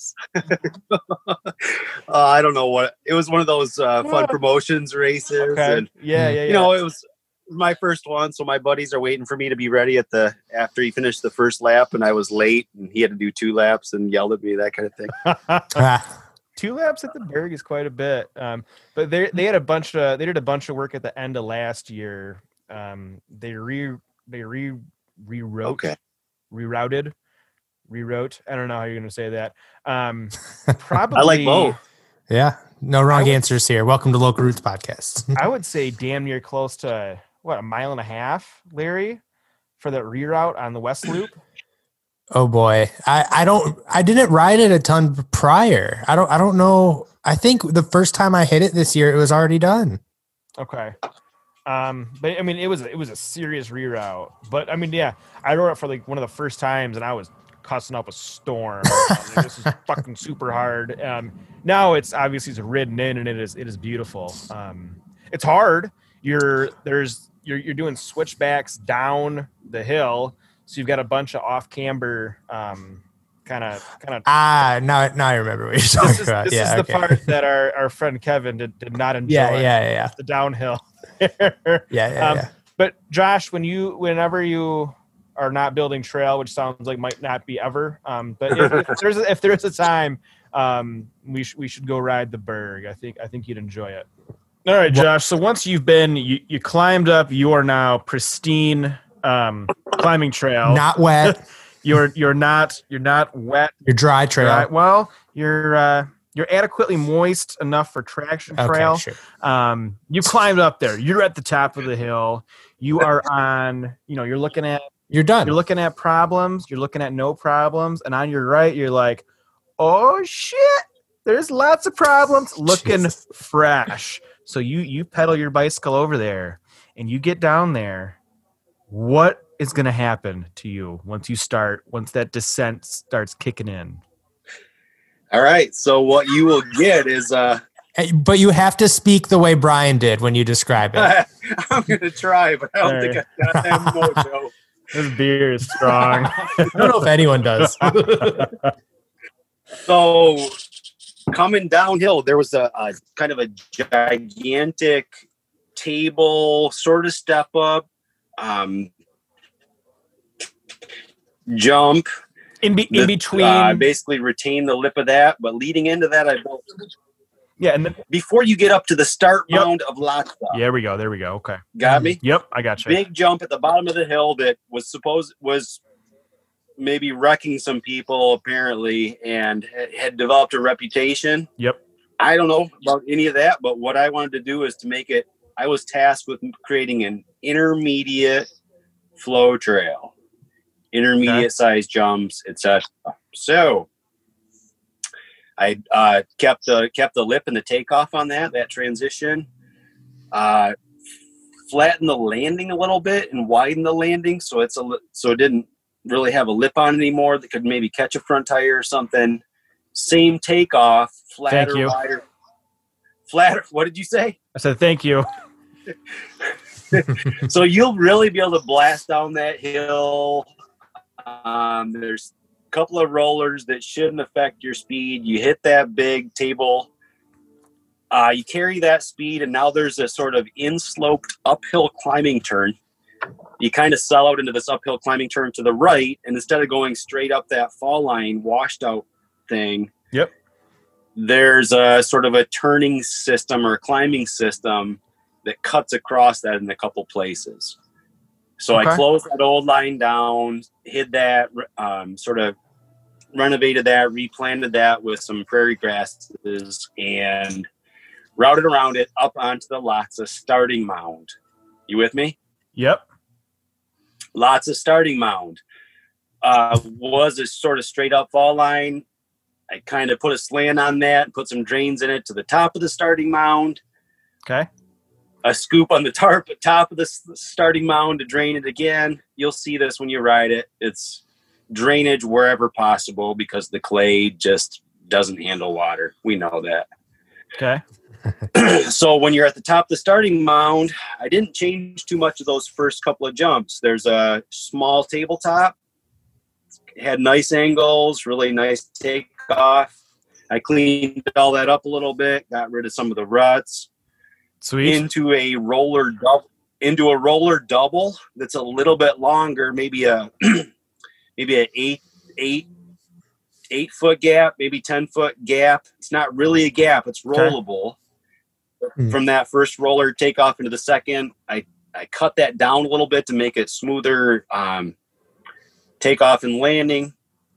Uh, I don't know what it was. One of those uh, fun Yeah. promotions races, Okay. and Yeah, yeah, yeah. you know, it was my first one. So my buddies are waiting for me to be ready at the after he finished the first lap, and I was late, and he had to do two laps and yelled at me, that kind of thing. Ah, Two laps at the Berg is quite a bit. Um, but they they had a bunch of they did a bunch of work at the end of last year. Um, they re they re rewrote Okay. rerouted rewrote. I don't know how you're gonna say that. Um, probably I like both. yeah. No wrong I would- answers here. Welcome to Local Roots Podcast. I would say damn near close to what a mile and a half, Larry, for that reroute on the West Loop. Oh boy. I, I don't I didn't ride it a ton prior. I don't I don't know. I think the first time I hit it this year it was already done. Okay. Um, but I mean, it was it was a serious reroute. But I mean, yeah, I rode it for like one of the first times, and I was cussing up a storm. Like, this is fucking super hard. Um, now it's obviously it's ridden in, and it is it is beautiful. Um, it's hard. You're there's you're you're doing switchbacks down the hill, so you've got a bunch of off camber, um, kind of kind of. Ah, now now I remember what you're talking This is, about. this yeah, is the okay. part that our, our friend Kevin did, did not enjoy. Yeah, yeah, yeah, yeah. The downhill. Yeah, yeah, um, yeah. But Josh, when you whenever you are not building trail, which sounds like might not be ever, um, but if, if there's a, if there's a time, um, we sh- we should go ride the Berg. I think I think you'd enjoy it. All right, Josh. So once you've been, you, you climbed up, you are now pristine um, climbing trail. Not wet. You're you're not you're not wet. You're dry trail. Right? Well, you're uh, you're adequately moist enough for traction trail. Okay, sure. Um, you climbed up there. You're at the top of the hill. You are on. You know, you're looking at You're done. you're looking at problems. You're looking at no problems, and on your right, you're like, oh shit, there's lots of problems. Looking Jesus. fresh. So you you pedal your bicycle over there, and you get down there. What is going to happen to you once you start, once that descent starts kicking in? All right. So what you will get is uh Hey, but you have to speak the way Brian did when you describe it. I'm gonna try, but I don't All think I got that mojo. This beer is strong. I don't know if anyone does. So coming downhill, there was a, a kind of a gigantic table sort of step up, um, jump. In, be, in The- between, uh, basically retain the lip of that, but leading into that, I built yeah, and then, before you get up to the start Yep. mound of Latza. yeah, we go. There we go. Okay. Got me? Yep, I got you. Big jump at the bottom of the hill that was supposed was maybe wrecking some people apparently, and had- had developed a reputation. Yep. I don't know about any of that, but what I wanted to do is to make it. I was tasked with creating an intermediate flow trail, intermediate Okay. size jumps, et cetera. So I uh, kept the kept the lip and the takeoff on that that transition. Uh, flattened the landing a little bit and widened the landing so it's a li- so it didn't really have a lip on anymore that could maybe catch a front tire or something. Same takeoff, flatter, you. wider, flatter. What did you say? I said thank you. So you'll really be able to blast down that hill. Um, there's a couple of rollers that shouldn't affect your speed. You hit that big table. Uh, you carry that speed, and now there's a sort of in-sloped uphill climbing turn. You kind of sell out into this uphill climbing turn to the right, and instead of going straight up that fall line, washed out thing, Yep. there's a sort of a turning system or a climbing system that cuts across that in a couple places. So Okay. I closed that old line down, hid that, um, sort of renovated that, replanted that with some prairie grasses, and routed around it up onto the Latza starting mound. You with me? Yep. Lots of starting mound. Uh, was a sort of straight up fall line. I kind of put a slant on that, put some drains in it to the top of the starting mound. Okay. A scoop on the tarp, top of the s- starting mound to drain it again. You'll see this when you ride it. It's drainage wherever possible because the clay just doesn't handle water. We know that. Okay. So when you're at the top of the starting mound, I didn't change too much of those first couple of jumps. There's a small tabletop. It had nice angles, really nice takeoff. I cleaned all that up a little bit, got rid of some of the ruts. Sweet. Into a roller double, into a roller double that's a little bit longer, maybe a maybe a eight eight eight foot gap, maybe ten foot gap. It's not really a gap; it's rollable. Hmm. From that first roller takeoff into the second, I I cut that down a little bit to make it smoother um, takeoff and landing,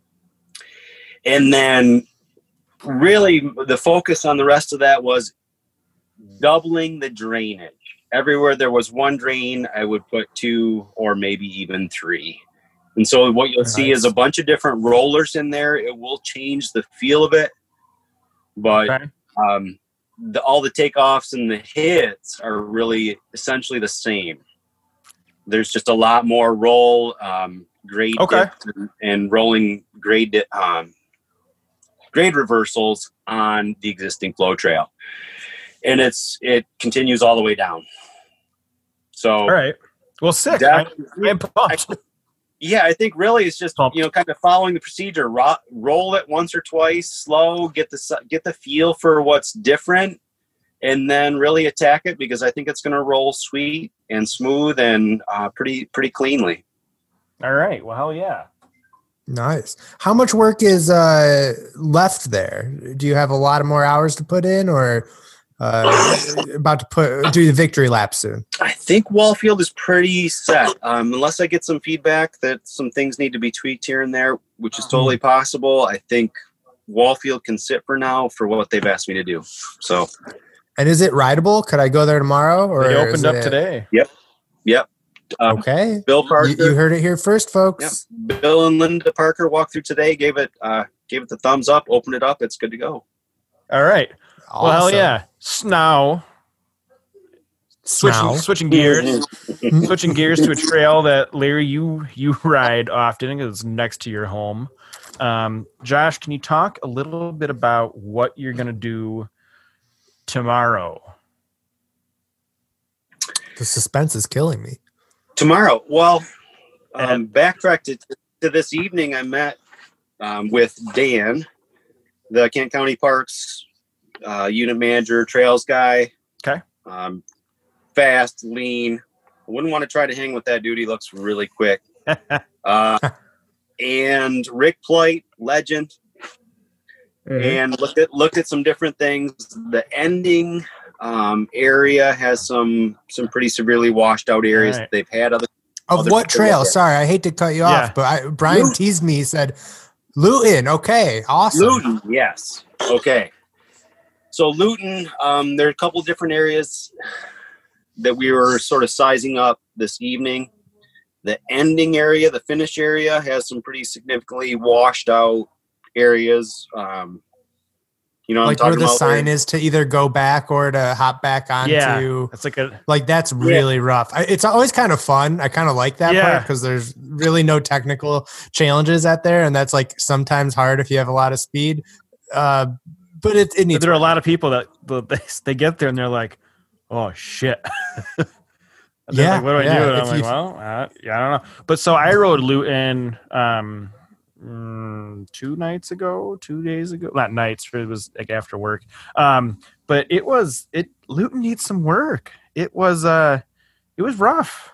and then really the focus on the rest of that was doubling the drainage. Everywhere there was one drain, I would put two or maybe even three. And so what you'll see Nice. is a bunch of different rollers in there. It will change the feel of it, but Okay. um, the, all the takeoffs and the hits are really essentially the same. There's just a lot more roll, um, grade Okay. dips and, and rolling grade di- um, grade reversals on the existing flow trail. And it's it continues all the way down. So, all right. Well, sick. I, I'm pumped. I, yeah, I think really it's just Pumped. you know kind of following the procedure. Ro- roll it once or twice, slow, get the get the feel for what's different, and then really attack it because I think it's going to roll sweet and smooth and uh, pretty pretty cleanly. All right. Well, hell yeah. Nice. How much work is uh, left there? Do you have a lot of more hours to put in, or uh, about to put do the victory lap soon? I think Wallfield is pretty set, um, unless I get some feedback that some things need to be tweaked here and there, which is totally possible. I think Wallfield can sit for now for what they've asked me to do. So, and is it rideable? Could I go there tomorrow? Or They is opened up it- today. yep, yep. Um, Okay, Bill Parker. you, you heard it here first, folks. Yep. Bill and Linda Parker walked through today, gave it uh, gave it the thumbs up, opened it up. It's good to go. All right. Well, hell Awesome. yeah. S- Now, switching Snow. switching gears, switching gears to a trail that Larry you you ride often because it's next to your home. Um, Josh, can you talk a little bit about what you're going to do tomorrow? The suspense is killing me. Tomorrow, well, um, And- backtrack to, to this evening. I met um, with Dan, the Kent County Parks uh, unit manager, trails guy. Okay. Um, fast, lean. I wouldn't want to try to hang with that dude. He looks really quick. uh, and Rick Plight, legend. And looked at looked at some different things. The ending um, area has some some pretty severely washed out areas Right. that they've had other. Of Other what people trail? look at- Sorry, I hate to cut you Yeah. off, but I, Brian Luton. teased me. He said, Luton. Okay, awesome. Luton, yes. Okay. So Luton, um, there are a couple different areas that we were sort of sizing up this evening. The ending area, the finish area, has some pretty significantly washed out areas. Um, you know, what Like I'm where talking the about sign there? is to either go back or to hop back onto. Yeah. That's like a Like that's really rough. I, it's always kind of fun. I kind of like that Yeah. part because there's really no technical challenges out there, and that's like sometimes hard if you have a lot of speed. Uh, but it it needs. there are a work. lot of people that that they, they get there and they're like, oh shit. And they're Yeah, like, what do I yeah, do? And if I'm like, you- well, uh, yeah, I don't know. But so I rode Luton um, mm, two nights ago, two days ago, not nights, it was like after work. Um, but it was it Luton needs some work. It was uh, it was rough.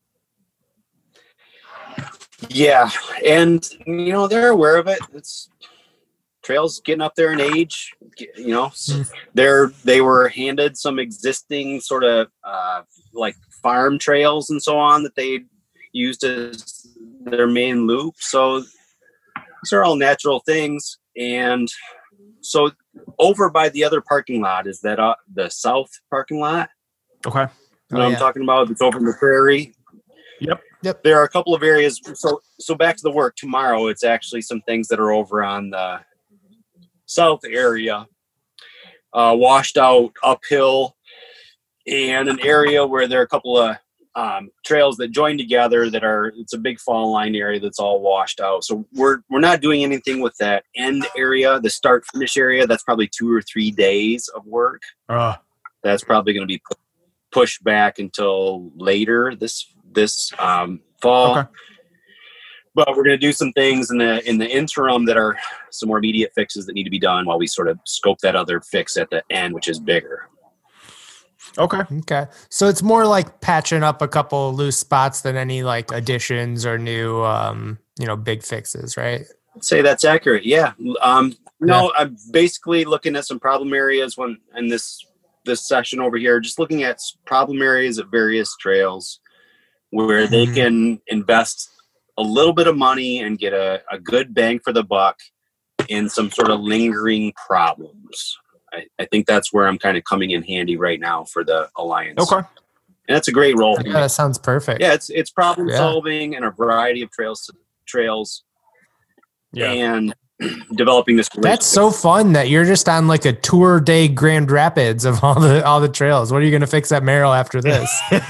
Yeah, and you know they're aware of it. It's trails getting up there in age. You know, Mm. they're they were handed some existing sort of uh, like farm trails and so on that they used as their main loop. So these are all natural things. And so over by the other parking lot is that uh, the south parking lot. Okay. You know Oh, what I'm yeah. talking about? It's over in the prairie. Yep. Yep. There are a couple of areas. So, so back to the work tomorrow. It's actually some things that are over on the south area, uh, washed out uphill, and an area where there are a couple of um, trails that join together that are. It's a big fall line area that's all washed out. So we're we're not doing anything with that end area, the start finish area. That's probably two or three days of work. Uh, That's probably going to be pu- pushed back until later this this um, fall. Okay. But we're going to do some things in the in the interim that are some more immediate fixes that need to be done while we sort of scope that other fix at the end, which is bigger. okay. Okay, so it's more like patching up a couple loose spots than any like additions or new, um, you know, big fixes, right? I'd say that's accurate. Yeah. Um, no, I'm basically looking at some problem areas when in this this session over here, just looking at s- problem areas at various trails where they Mhm. can invest a little bit of money and get a, a good bang for the buck in some sort of lingering problems. I, I think that's where I'm kind of coming in handy right now for the Alliance. Okay. And that's a great role for Yeah, me. that sounds perfect. Yeah, it's it's problem Yeah. solving and a variety of trails trails Yeah. and developing this That's relationship. so fun that you're just on like a tour day Grand Rapids of all the all the trails. What are you going to fix at Merrill after this?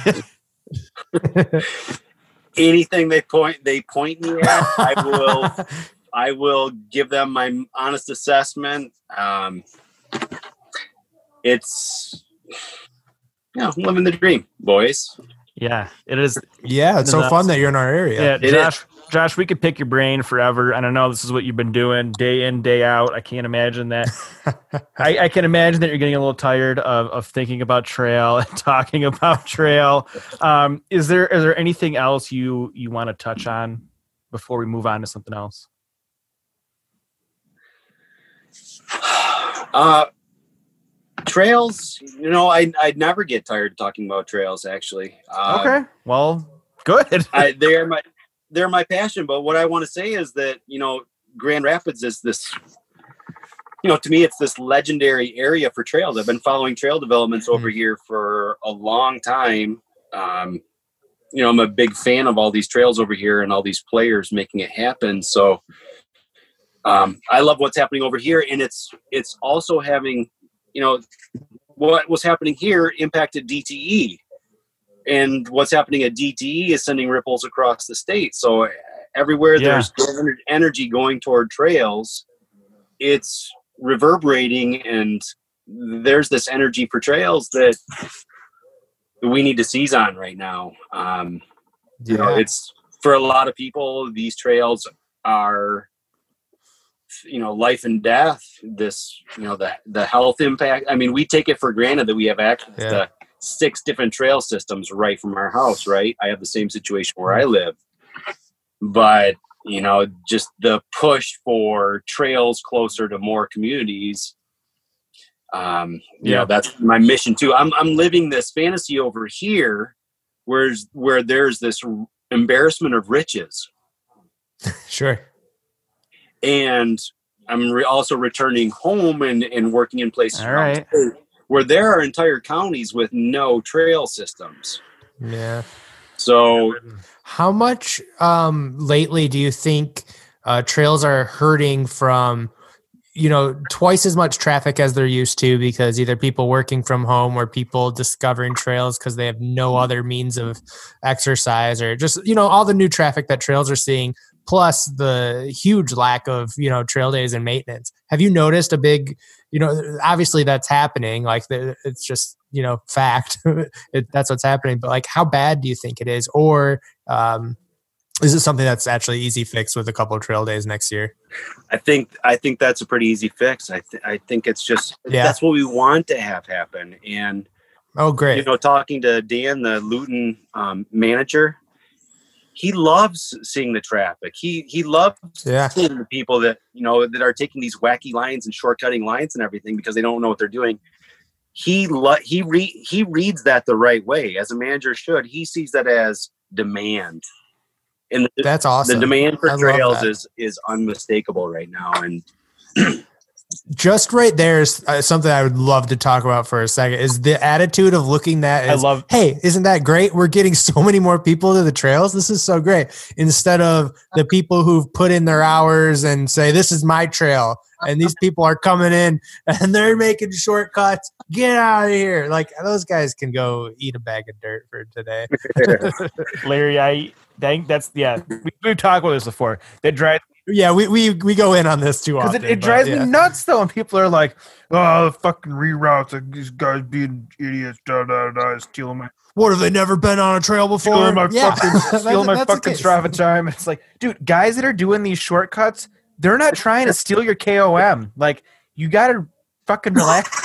Anything they point they point me at, I will I will give them my honest assessment. Um, it's you know living the dream, boys. Yeah, it is. Yeah, it's so nuts. fun that you're in our area. Yeah, Josh. Josh, we could pick your brain forever, and I know this is what you've been doing day in, day out. I can't imagine that. I, I can imagine that you're getting a little tired of, of thinking about trail and talking about trail. Um, is there is there anything else you you want to touch on before we move on to something else? Uh, trails. You know, I I'd never get tired talking about trails. Actually. Uh, Okay. Well, good. I, they're my they're my passion. But what I want to say is that, you know, Grand Rapids is this, you know, to me, it's this legendary area for trails. I've been following trail developments over mm-hmm. here for a long time. Um, you know, I'm a big fan of all these trails over here and all these players making it happen. So um, I love what's happening over here. And it's, it's also having, you know, what was happening here impacted D T E. And what's happening at D T E is sending ripples across the state. So everywhere yeah. there's energy going toward trails, it's reverberating, and there's this energy for trails that we need to seize on right now. Um, yeah. You know, it's for a lot of people, these trails are, you know, life and death. This, you know, the the health impact. I mean, we take it for granted that we have access yeah. to six different trail systems right from our house, right? I have the same situation where I live. But, you know, just the push for trails closer to more communities, um, you yeah. know, that's my mission too. I'm I'm living this fantasy over here where, where there's this embarrassment of riches. Sure. And I'm re- also returning home and, and working in places All right. where there are entire counties with no trail systems. Yeah. So how much um, lately do you think uh, trails are hurting from, you know, twice as much traffic as they're used to, because either people working from home or people discovering trails because they have no other means of exercise, or just, you know, all the new traffic that trails are seeing, plus the huge lack of, you know, trail days and maintenance. Have you noticed a big, you know, obviously that's happening, like the, it's just, you know, fact, it, that's what's happening, but like, how bad do you think it is? Or um, is it something that's actually easy fix with a couple of trail days next year? I think, I think that's a pretty easy fix. I th- I think it's just, yeah. that's what we want to have happen. And, oh, great. You know, talking to Dan, the Luton um, manager, he loves seeing the traffic. He he loves yeah. seeing the people that, you know, that are taking these wacky lines and shortcutting lines and everything because they don't know what they're doing. He lo- he re- he reads that the right way, as a manager should. He sees that as demand, and the, that's awesome. The demand for I trails is is unmistakable right now, and. Just right there is uh, something I would love to talk about for a second, is the attitude of looking at as, I love, hey, isn't that great? We're getting so many more people to the trails. This is so great. Instead of the people who've put in their hours and say, this is my trail, and these people are coming in and they're making shortcuts. Get out of here. Like, those guys can go eat a bag of dirt for today. Larry, I think that's, yeah, we, we've talked about this before. That drives Yeah, we, we we go in on this too often. It, it drives but, yeah. me nuts though, and people are like, "Oh, the fucking reroutes, like these guys being idiots, da da da, stealing my." What, have they never been on a trail before? Stealing my yeah. fucking, stealing my fucking Strava time. It's like, dude, guys that are doing these shortcuts, they're not trying to steal your K O M. Like, you gotta fucking relax.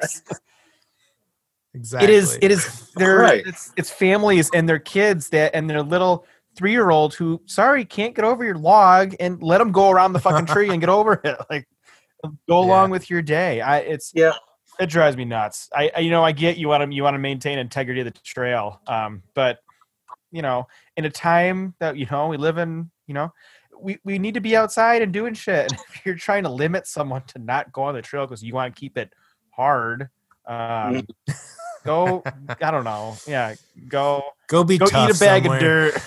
Exactly. It is. It is. They're right. it's it's families and their kids that and their little three-year-old who, sorry, can't get over your log, and let them go around the fucking tree and get over it. Like, go yeah. along with your day. I it's yeah. It drives me nuts. I, I you know I get you want to you want to maintain integrity of the trail, um, but you know, in a time that you know we live in, you know, we, we need to be outside and doing shit. And if you're trying to limit someone to not go on the trail because you want to keep it hard, um, go. I don't know. Yeah, go go be go tough eat a bag somewhere. of dirt.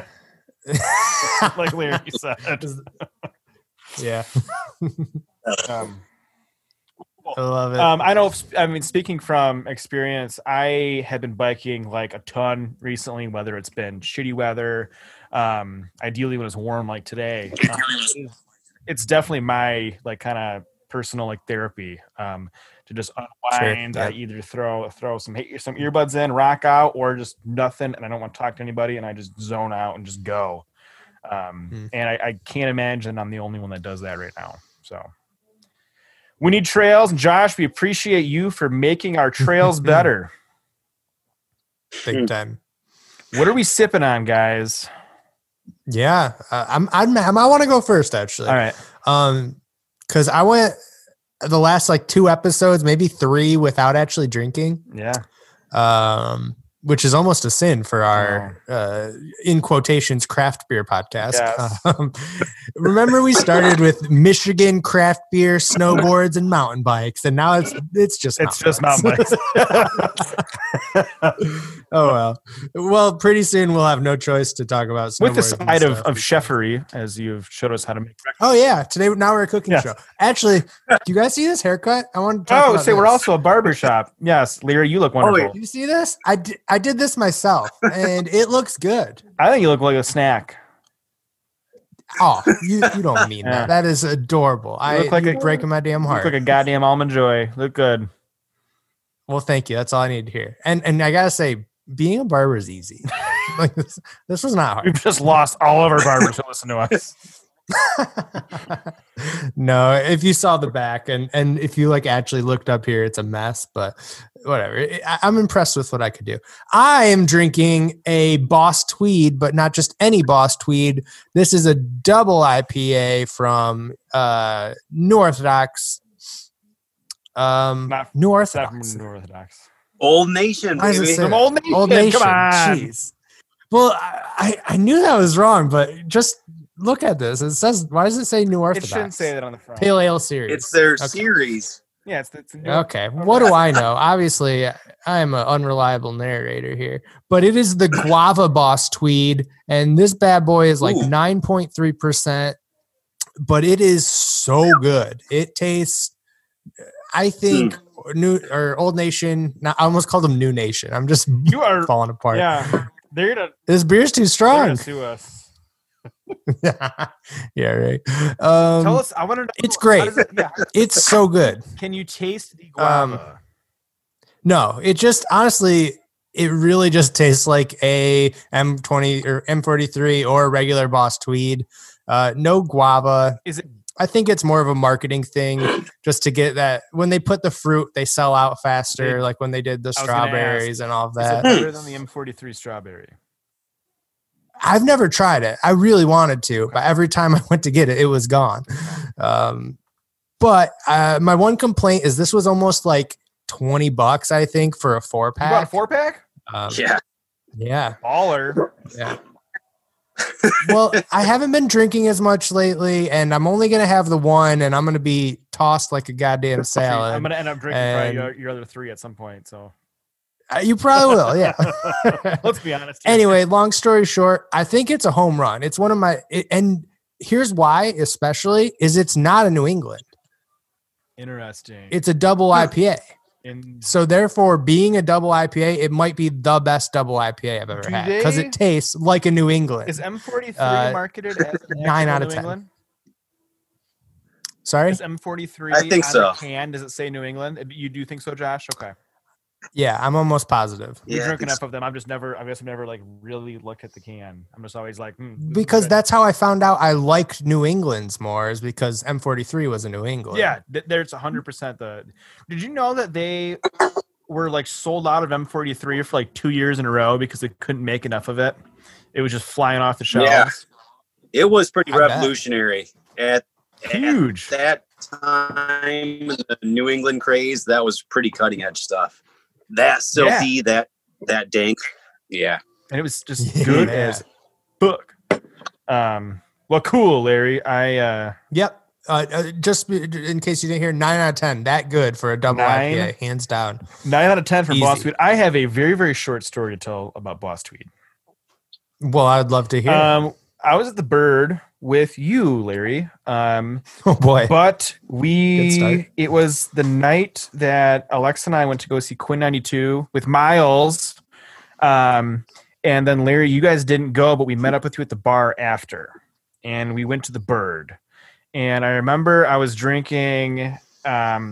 Like Larry said. Yeah. um, I love it. Um, I know. I mean, speaking from experience, I have been biking like a ton recently. Whether it's been shitty weather, um, ideally when it's warm like today, um, it's definitely my like kind of personal like therapy. Um, to just unwind. Sure, yeah. I either throw throw some some earbuds in, rock out, or just nothing, and I don't want to talk to anybody, and I just zone out and just go. Um, Hmm. And I, I can't imagine I'm the only one that does that right now. So we need trails, and Josh, we appreciate you for making our trails better. Big time. What are we sipping on, guys? Yeah, uh, I'm, I'm, I'm. I want to go first, actually. All right. Um, because I went the last like two episodes, maybe three, without actually drinking. Yeah. Um, which is almost a sin for our uh, in quotations craft beer podcast. Yes. Um, remember, we started with Michigan craft beer, snowboards, and mountain bikes, and now it's it's just It's mountain just mountain bikes. Oh well. Well, pretty soon we'll have no choice to talk about With the snowboards and side of, stuff of because- chefery, as you've showed us how to make breakfast. Oh yeah, today now we're a cooking Yes. show. Actually, do you guys see this haircut? I want to talk Oh, about say we're this. also a barber shop. Yes, Leary, you look wonderful. Did you see this? I did, I did this myself, and it looks good. I think you look like a snack. Oh, you, you don't mean Yeah. that. That is adorable. I look like you're a- breaking my damn You heart. look like a goddamn almond joy. Look good. Well, thank you. That's all I need to hear. And and I gotta say, being a barber is easy. Like this, this was not hard. We've just lost all of our barbers who listen to us. No, if you saw the back and and if you like actually looked up here, it's a mess. But whatever. I, I'm impressed with what I could do. I am drinking a Boss Tweed, but not just any Boss Tweed. This is a double I P A from uh, New Orthodox. Um, Not New Except Orthodox. from Orthodox. Old Nation, Why does it baby. say From that? Old Nation. Old Nation. Come on. Jeez. Well, I, I I knew that was wrong, but just look at this. It says, why does it say New It Orthodox? shouldn't say that on the front. Pale Ale Series. It's their Okay. series. Yeah, it's, it's a new- Okay, what do I know? Obviously, I am an unreliable narrator here, but it is the Guava Boss Tweed, and this bad boy is like Ooh. nine point three percent, but it is so good. It tastes, I think, new or Old Nation. Not, I almost called them New Nation. I'm just You are. falling apart. Yeah, they're gonna, This beer's too they're strong. gonna sue us. Yeah, right. Um, Tell us. I want to know. it's how great. does it- yeah. it's so good. Can you taste the Um, guava? No, it just honestly, it really just tastes like a M twenty or M forty-three or a regular Boss Tweed. Uh, no guava. Is it? I think it's more of a marketing thing just to get that when they put the fruit, they sell out faster, They- like when they did the I was gonna strawberries and all of Is it that. better than the M forty-three strawberry? I've never tried it. I really wanted to, but every time I went to get it, it was gone. Um, but uh, my one complaint is this was almost like twenty bucks, I think, for a four You bought a pack. four pack? Um, Yeah. yeah. Baller. Yeah. Well, I haven't been drinking as much lately, and I'm only gonna have the one, and I'm gonna be tossed like a goddamn salad. I'm gonna end up drinking probably and- your, your other three at some point. So Uh, you probably will, yeah. let's be honest. here. Anyway, long story short, I think it's a home run. It's one of my, it, and here's why, especially, is it's not a New England. Interesting. It's a double I P A. In, So therefore, being a double I P A, it might be the best double I P A I've ever Do had because they- it tastes like a New England. is M forty-three Uh, marketed as an nine actual out of New ten. England? Sorry. Is M forty-three I think on so. the can? Does it say New England? You do think so, Josh? Okay. Yeah, I'm almost positive. We Yeah, I drink think enough so. of them. I've just never, I guess I've never like really looked at the can. I'm just always like, hmm, this is Because good. that's how I found out I liked New England's more, is because M forty-three was a New England. Yeah, th- there's one hundred percent the. Did you know that they were like sold out of M forty-three for like two years in a row because they couldn't make enough of it? It was just flying off the shelves. Yeah. It was pretty I bet. revolutionary at, at Huge. that time. The New England craze, that was pretty cutting edge stuff. That silky, that that dank. Yeah. And it was just good Yeah. as book. Um, well, cool, Larry. I uh, Yep. Uh, uh, just be- in case you didn't hear, nine out of ten. That good for a double I P A, Nine? hands down. nine out of ten from Boss Easy. Tweed. I have a very very short story to tell about Boss Tweed. Well, I'd love to hear. Um, I was at the Bird with you, Larry. Um, oh boy. but Good we start. it was the night that Alexa and I went to go see Quinn ninety-two with Miles. Um, and then Larry, you guys didn't go, but we met up with you at the bar after, and we went to the Bird. And I remember I was drinking um,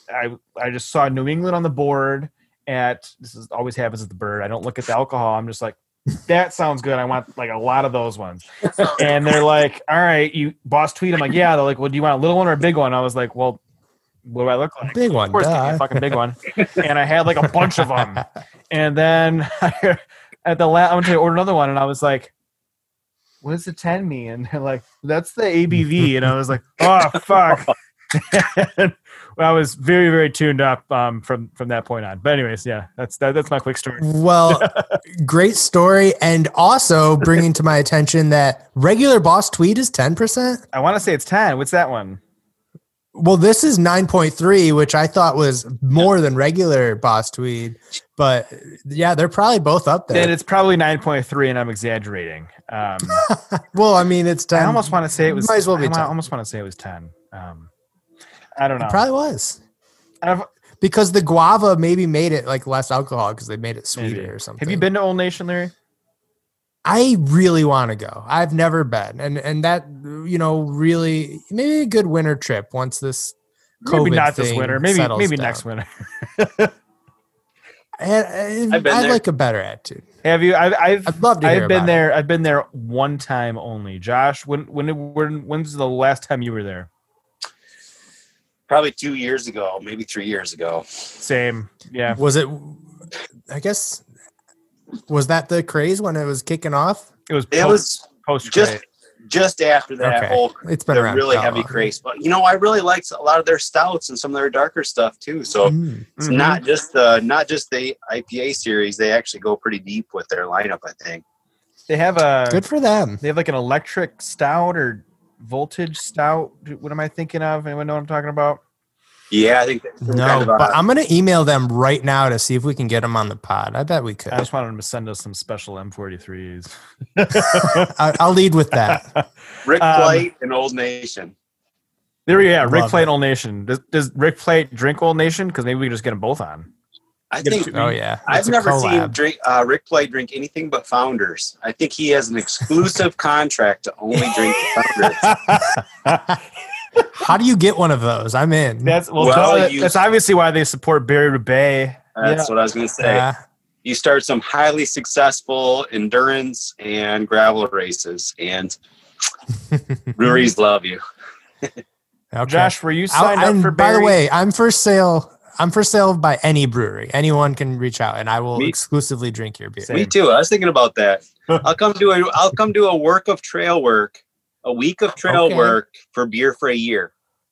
I I just saw New England on the board at this is always happens at the Bird. I don't look at the alcohol. I'm just like, that sounds good. I want like a lot of those ones. And they're like, all right, you boss tweet. I'm like, yeah. They're like, well, do you want a little one or a big one? I was like, well, what do I look like? Big one, of course, give me duh. a fucking big one. And I had like a bunch of them. And then at the last, I went to order another one, and I was like, what does the ten mean? And they're like, that's the A B V. And I was like, oh fuck. And I was very, very tuned up um, from from that point on. But anyways, yeah, that's that, that's my quick story. Well, great story, and also bringing to my attention that regular Boss Tweed is ten percent. I want to say it's ten. What's that one? Well, this is nine point three, which I thought was more than regular Boss Tweed. But yeah, they're probably both up there. And it's probably nine point three, and I'm exaggerating. Um, well, I mean, it's ten. I almost want to say it was. Might as well be I ten. almost want to say it was ten. Um, I don't know. It probably was. I've, Because the guava maybe made it like less alcohol because they made it sweeter maybe. or something. Have you been to Old Nation, Larry? I really want to go. I've never been, and and that you know really maybe a good winter trip once this COVID Maybe not this thing winter. Maybe settles maybe down. next winter. And, I've been I'd there. like a better attitude. Have you? I've I've, I'd love to hear I've been about there. I've been there one time only. Josh, when when when when's the last time you were there? Probably two years ago, maybe three years ago. Same. Yeah. Was it? I guess was that the craze when it was kicking off? It was. It post, was post just just after that Okay. whole It's been the around really how heavy long? craze. But you know, I really liked a lot of their stouts and some of their darker stuff too. So Mm. it's Mhm. not just the not just the I P A series. They actually go pretty deep with their lineup, I think. They have a. Good for them. They have like an electric stout or voltage stout. What am I thinking of? Anyone know what I'm talking about? Yeah, I think that's some No, kind of a- but I'm gonna email them right now to see if we can get them on the pod. I bet we could. I just wanted them to send us some special M forty-threes. I, I'll lead with that. Rick um, Plate and Old Nation. There we go. Yeah, Rick Love Plate it. and Old Nation. Does, does Rick Plate drink Old Nation? Because maybe we can just get them both on. I Get think two- Oh yeah, I've It's a never seen collab. drink uh, Rick Plate drink anything but Founders. I think he has an exclusive contract to only drink Founders. How do you get one of those? I'm in. That's well. Well, duh, you- that's obviously why they support Barry Roubaix. That's what I was going to say. Yeah. You start some highly successful endurance and gravel races, and breweries love you. Okay. Josh, were you I'll- signed up and for by Barry? the way, I'm for sale. I'm for sale by any brewery. Anyone can reach out, and I will Me- exclusively drink your beer. Same. Me too. I was thinking about that. I'll come do a I'll come do a work of trail work, a week of trail Okay. work for beer for a year.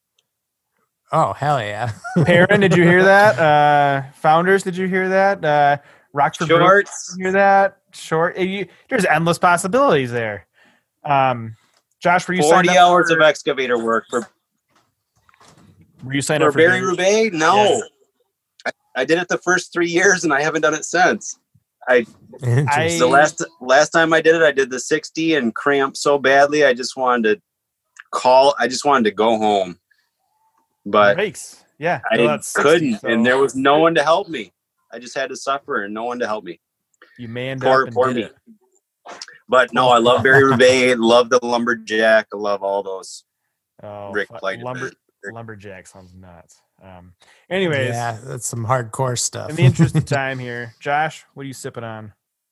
Oh hell yeah! Perrin, did you hear that? Uh, Founders, did you hear that? Uh, Rockford Brew- Shorts. did you hear that? Short. You, there's endless possibilities there. Um, Josh, were you signed Forty up hours for, of excavator work for, Were you signed for up for Barry Barry? Roubaix? No. Yes. I, I did it the first three years and I haven't done it since. Interesting. I- The last last time I did it, I did the sixty and cramped so badly I just wanted to call I just wanted to go home. But Yikes. Yeah, I well, that's sixty, couldn't, so and there was no one to help me. I just had to suffer and no one to help me. you manned Poor, up and poor did me. it. But no, I love Barry Roubaix, love the Lumberjack, I love all those. Oh, Rick fu- played it. lumber lumberjack sounds nuts. Um, anyways, yeah, that's some hardcore stuff. in the interest of time here, Josh, what are you sipping on?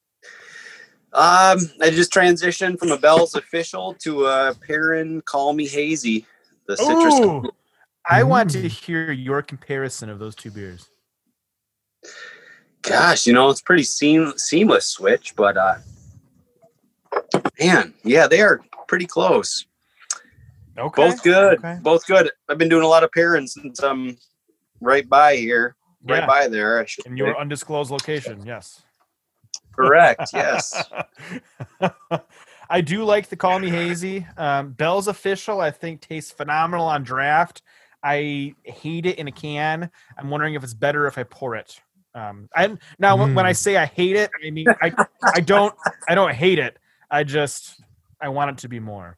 Um, I just transitioned from a Bell's Official to a Perrin Call Me Hazy, the citrus. Ooh, I want to Mm. hear your comparison of those two beers. Gosh, you know, it's pretty seam- seamless switch, but uh, man, yeah, they are pretty close. Okay, Both good, Okay. both good. I've been doing a lot of Perrin since I'm right by here, right Yeah. by there. I should In say. your undisclosed location, yes. Correct. Yes. I do like the Call Me Hazy. Um, Bell's Official, I think, tastes phenomenal on draft. I hate it in a can. I'm wondering if it's better if I pour it. Um, I now Mm. when I say I hate it, I mean I I don't I don't hate it. I just I want it to be more.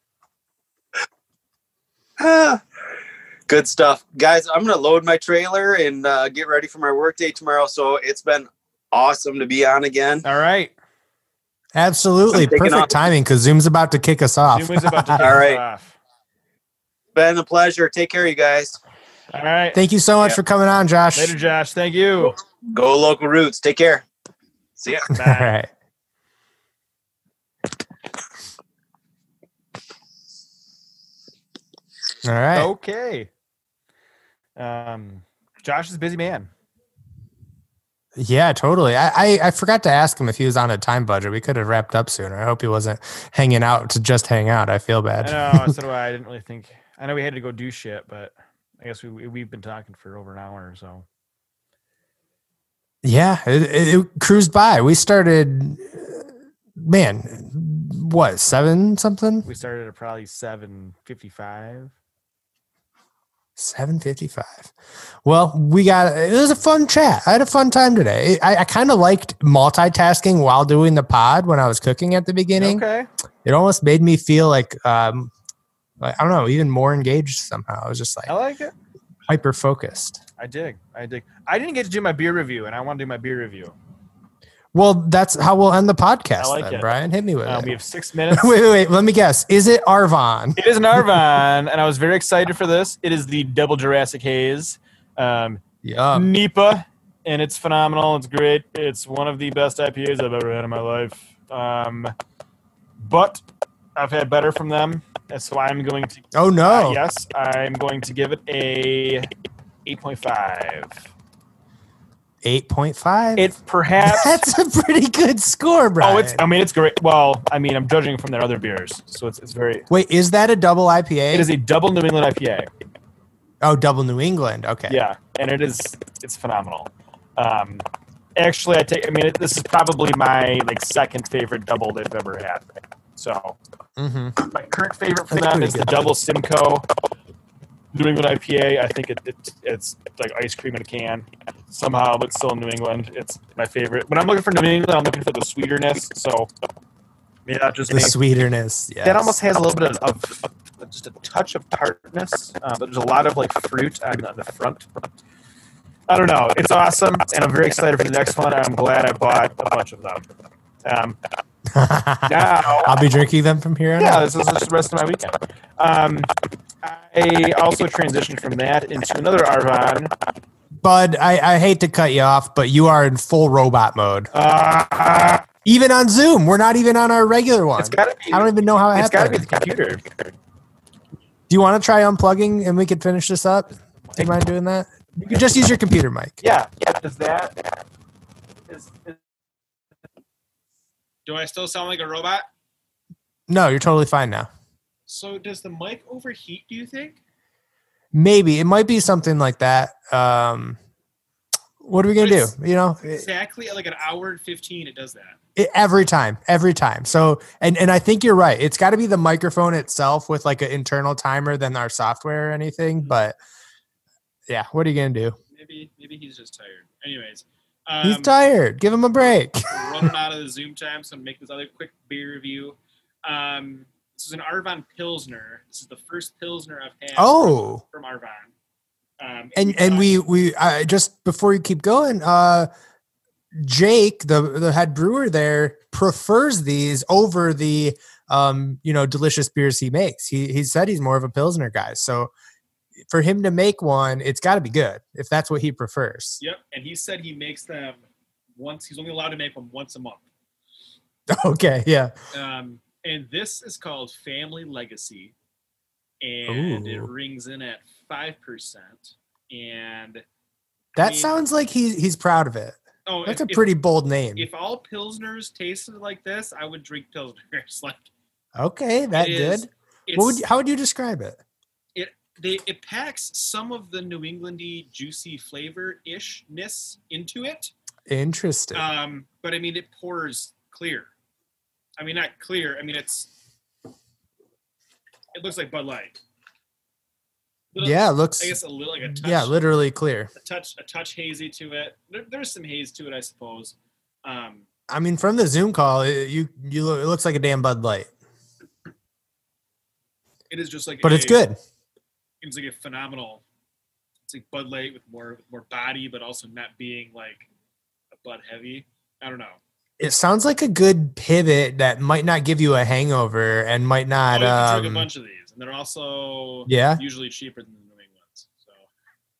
Ah, good stuff, guys. I'm gonna load my trailer and uh, get ready for my workday tomorrow. So it's been awesome to be on again. All right, Absolutely I'm taking perfect off. timing because Zoom's about to kick us off. Zoom is about to kick All us right. off. Been a pleasure. Take care, you guys. All right. Thank you so much Yep. for coming on, Josh. Later, Josh. Thank you. Go local roots. Take care. See ya. All right. All right. Okay. Um, Josh is a busy man. Yeah, totally. I, I I forgot to ask him if he was on a time budget. We could have wrapped up sooner. I hope he wasn't hanging out to just hang out. I feel bad. I know. So do I. I didn't really think. I know we had to go do shit, but I guess we we- we've been talking for over an hour or so. Yeah, it, it, it cruised by. We started, man, what, seven something? We started at probably seven fifty-five. seven fifty-five. Well, we got, it was a fun chat. I had a fun time today. I, I kind of liked multitasking while doing the pod when I was cooking at the beginning. Okay. It almost made me feel like, um, like, I don't know, even more engaged somehow. I was just like I like it. hyper focused. I dig. I dig. I didn't get to do my beer review, and I want to do my beer review. Well, that's how we'll end the podcast I like then, it. Brian. Hit me with Uh, it. we have six minutes. wait, wait, wait. Let me guess. Is it Arvon? It is an Arvon, and I was very excited for this. It is the Double Jurassic Haze. Um, Yeah. N E P A, and it's phenomenal. It's great. It's one of the best I P As I've ever had in my life. Um, but I've had better from them, and so I'm going to. Oh, no. Uh, yes, I'm going to give it a eight point five. eight point five? It perhaps. That's a pretty good score, Brian. Oh, it's. I mean, it's great. Well, I mean, I'm judging from their other beers, so it's it's very. Wait, is that a double I P A? It is a double New England I P A. Oh, double New England. Okay. Yeah, and it is. It's phenomenal. Um, actually, I take. I mean, it, this is probably my like second favorite double they've ever had. So Mm-hmm. my current favorite from That's them pretty is the good. double Simcoe New England I P A. I think it, it it's like ice cream in a can somehow, but still in New England. It's my favorite. When I'm looking for New England, I'm looking for the sweeterness. So yeah, just The make- sweeterness. Yes. that almost has a little bit of, of just a touch of tartness, uh, but there's a lot of like fruit on the, the front. I don't know. It's awesome, and I'm very excited for the next one. I'm glad I bought a bunch of them. Um, now, I'll be drinking them from here on yeah, out. this is just the rest of my weekend. Um, I also transitioned from that into another Arvon. Bud, I, I hate to cut you off, but you are in full robot mode. Uh, Even on Zoom. We're not even on our regular one. it's got to be. I don't even know how it It's got to be happened. the computer. Do you want to try unplugging and we could finish this up? Do you mind doing that? You could just use your computer mic. Yeah, yeah. Does that? Is, is, Do I still sound like a robot? No, you're totally fine now. So does the mic overheat, do you think? Maybe. It might be something like that. Um, what are we going to do? It's- You know, Exactly at like an hour and fifteen, it does that. it, every time, every time. So, and, and I think you're right. It's got to be the microphone itself with like an internal timer than our software or anything. But yeah, what are you going to do? Maybe maybe he's just tired. Anyways. Um, He's tired. Give him a break. we're running out of the Zoom time, so I'm gonna make this other quick beer review. Um, this is an Arvon Pilsner. This is the first Pilsner I've had Oh, from, from Arvon. Um, and and got- we we uh, just before you keep going, uh, Jake, the the head brewer there, prefers these over the um you know delicious beers he makes. He he said he's more of a Pilsner guy. So for him to make one, it's got to be good if that's what he prefers. Yep, and he said he makes them once. He's only allowed to make them once a month. Okay, yeah. Um, and this is called Family Legacy, and it Ooh. rings in at five percent. And I That mean- sounds like he he's proud of it. oh, That's if, a pretty bold name. If, if all pilsners tasted like this, I would drink pilsners. Like Okay, that it is- good. It's, What would you, how would you describe it? it they it packs some of the New Englandy juicy flavor ishness into it. Interesting. Um, but I mean, it pours clear. I mean, not clear. I mean, it's it looks like Bud Light. Little- yeah, it looks I guess a little like a touch. yeah, literally clear. a touch a touch hazy to it. There, there's some haze to it, I suppose. Um, I mean, from the Zoom call, it, you you look, it looks like a damn Bud Light, it is just like, but it's a- good. It's like a phenomenal. It's like Bud Light with more with more body, but also not being like a Bud heavy. I don't know. It sounds like a good pivot that might not give you a hangover and might not. oh, you can drink a Um, bunch of these, and they're also yeah. usually cheaper than the New Englands. So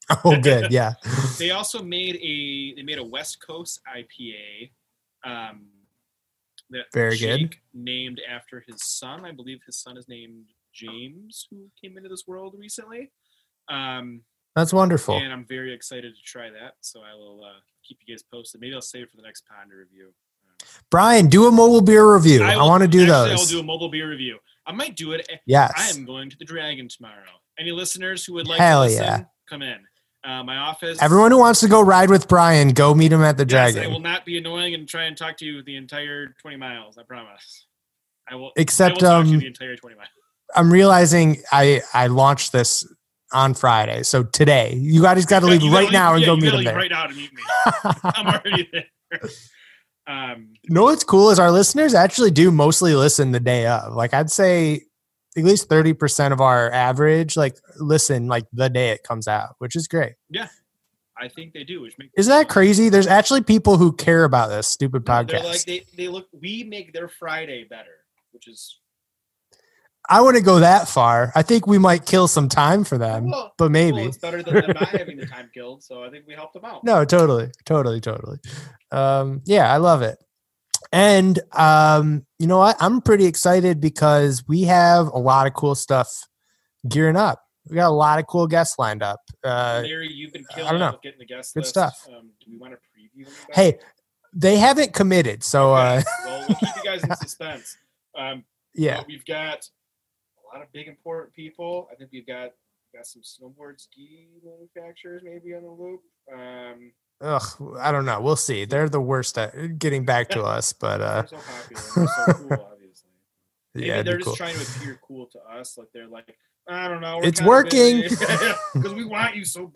Oh, good. Yeah. They also made a they made a West Coast I P A. Um, that Very Jake good. named after his son. I believe his son is named James, who came into this world recently. Um, That's wonderful. and I'm very excited to try that. So I will uh, keep you guys posted. Maybe I'll save it for the next Ponder review. Brian, do a mobile beer review. I, will- want to do actually, those. I will do a mobile beer review. I might do it. Yes. I am going to the Dragon tomorrow. Any listeners who would like Hell to listen, yeah. come in. Uh, my office. Everyone who wants to go ride with Brian, go meet him at the Yes, Dragon. I will not be annoying and try and talk to you the entire twenty miles. I promise. I will. Except, I will talk to you um, the entire twenty miles. I'm realizing I I launched this on Friday, so today you guys got to leave You gotta right now and yeah, go you meet gotta him leave there. right now to meet me. I'm already there. Um, You know what's cool is our listeners actually do mostly listen the day of. Like I'd say at least thirty percent of our average like listen like the day it comes out, which is great. yeah, I think they do. Which makes Isn't that crazy? There's actually people who care about this stupid No, podcast. they're like they, they look. We make their Friday better, which is I wouldn't go that far. I think we might kill some time for them, well, but maybe. well, it's better than them not having the time killed. So I think we helped them out. No, totally, totally, totally. Um, yeah, I love it. And um, you know what? I'm pretty excited because we have a lot of cool stuff gearing up. We got a lot of cool guests lined up. Uh, Larry, you've been I killing don't it know. with getting the guest Good list. stuff. Um, do we want to preview them? guys? hey, they haven't committed, so uh, Okay, well, we'll keep you guys in suspense. Um, yeah. but we've got a lot of big important people. I think we've got got some snowboard ski manufacturers maybe on the loop. Um, Ugh, I don't know. We'll see. They're the worst at getting back to us, but uh, they're so popular. They're so cool, obviously. Maybe yeah, it'd they're be just cool. trying to appear cool to us. Like they're like, I don't know. It's working. Because we want you so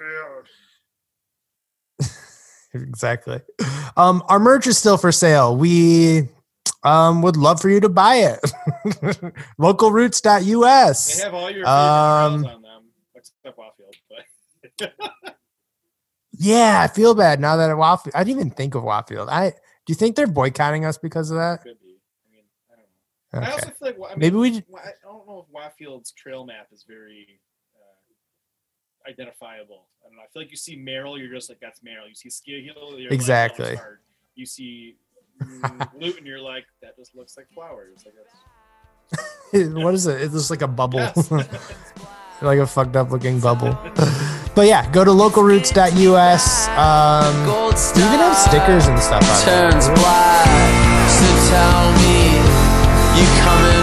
bad. Exactly. Um, our merch is still for sale. We um would love for you to buy it. local roots dot U S. They have all your favorite Um, trails on them, except Waffield. But Yeah, I feel bad now that Waffield. I didn't even think of Waffield. I do you think they're boycotting us because of that? could be. I mean, I don't know. I Okay. also feel like I mean, Maybe we. Wa- I don't know if Waffield's trail map is very uh, identifiable. I don't know. I feel like you see Merrill, you're just like, that's Merrill. You see Ski Hill, you're Exactly. like, oh, it's hard. You see mm, Luton, you're like, that just looks like flowers. Like that's, What is it? It's just like a bubble. yes. Like a fucked up looking bubble. But yeah, go to local roots dot U S. Um, Gold we even have stickers and stuff on there. turns black. So tell me, you coming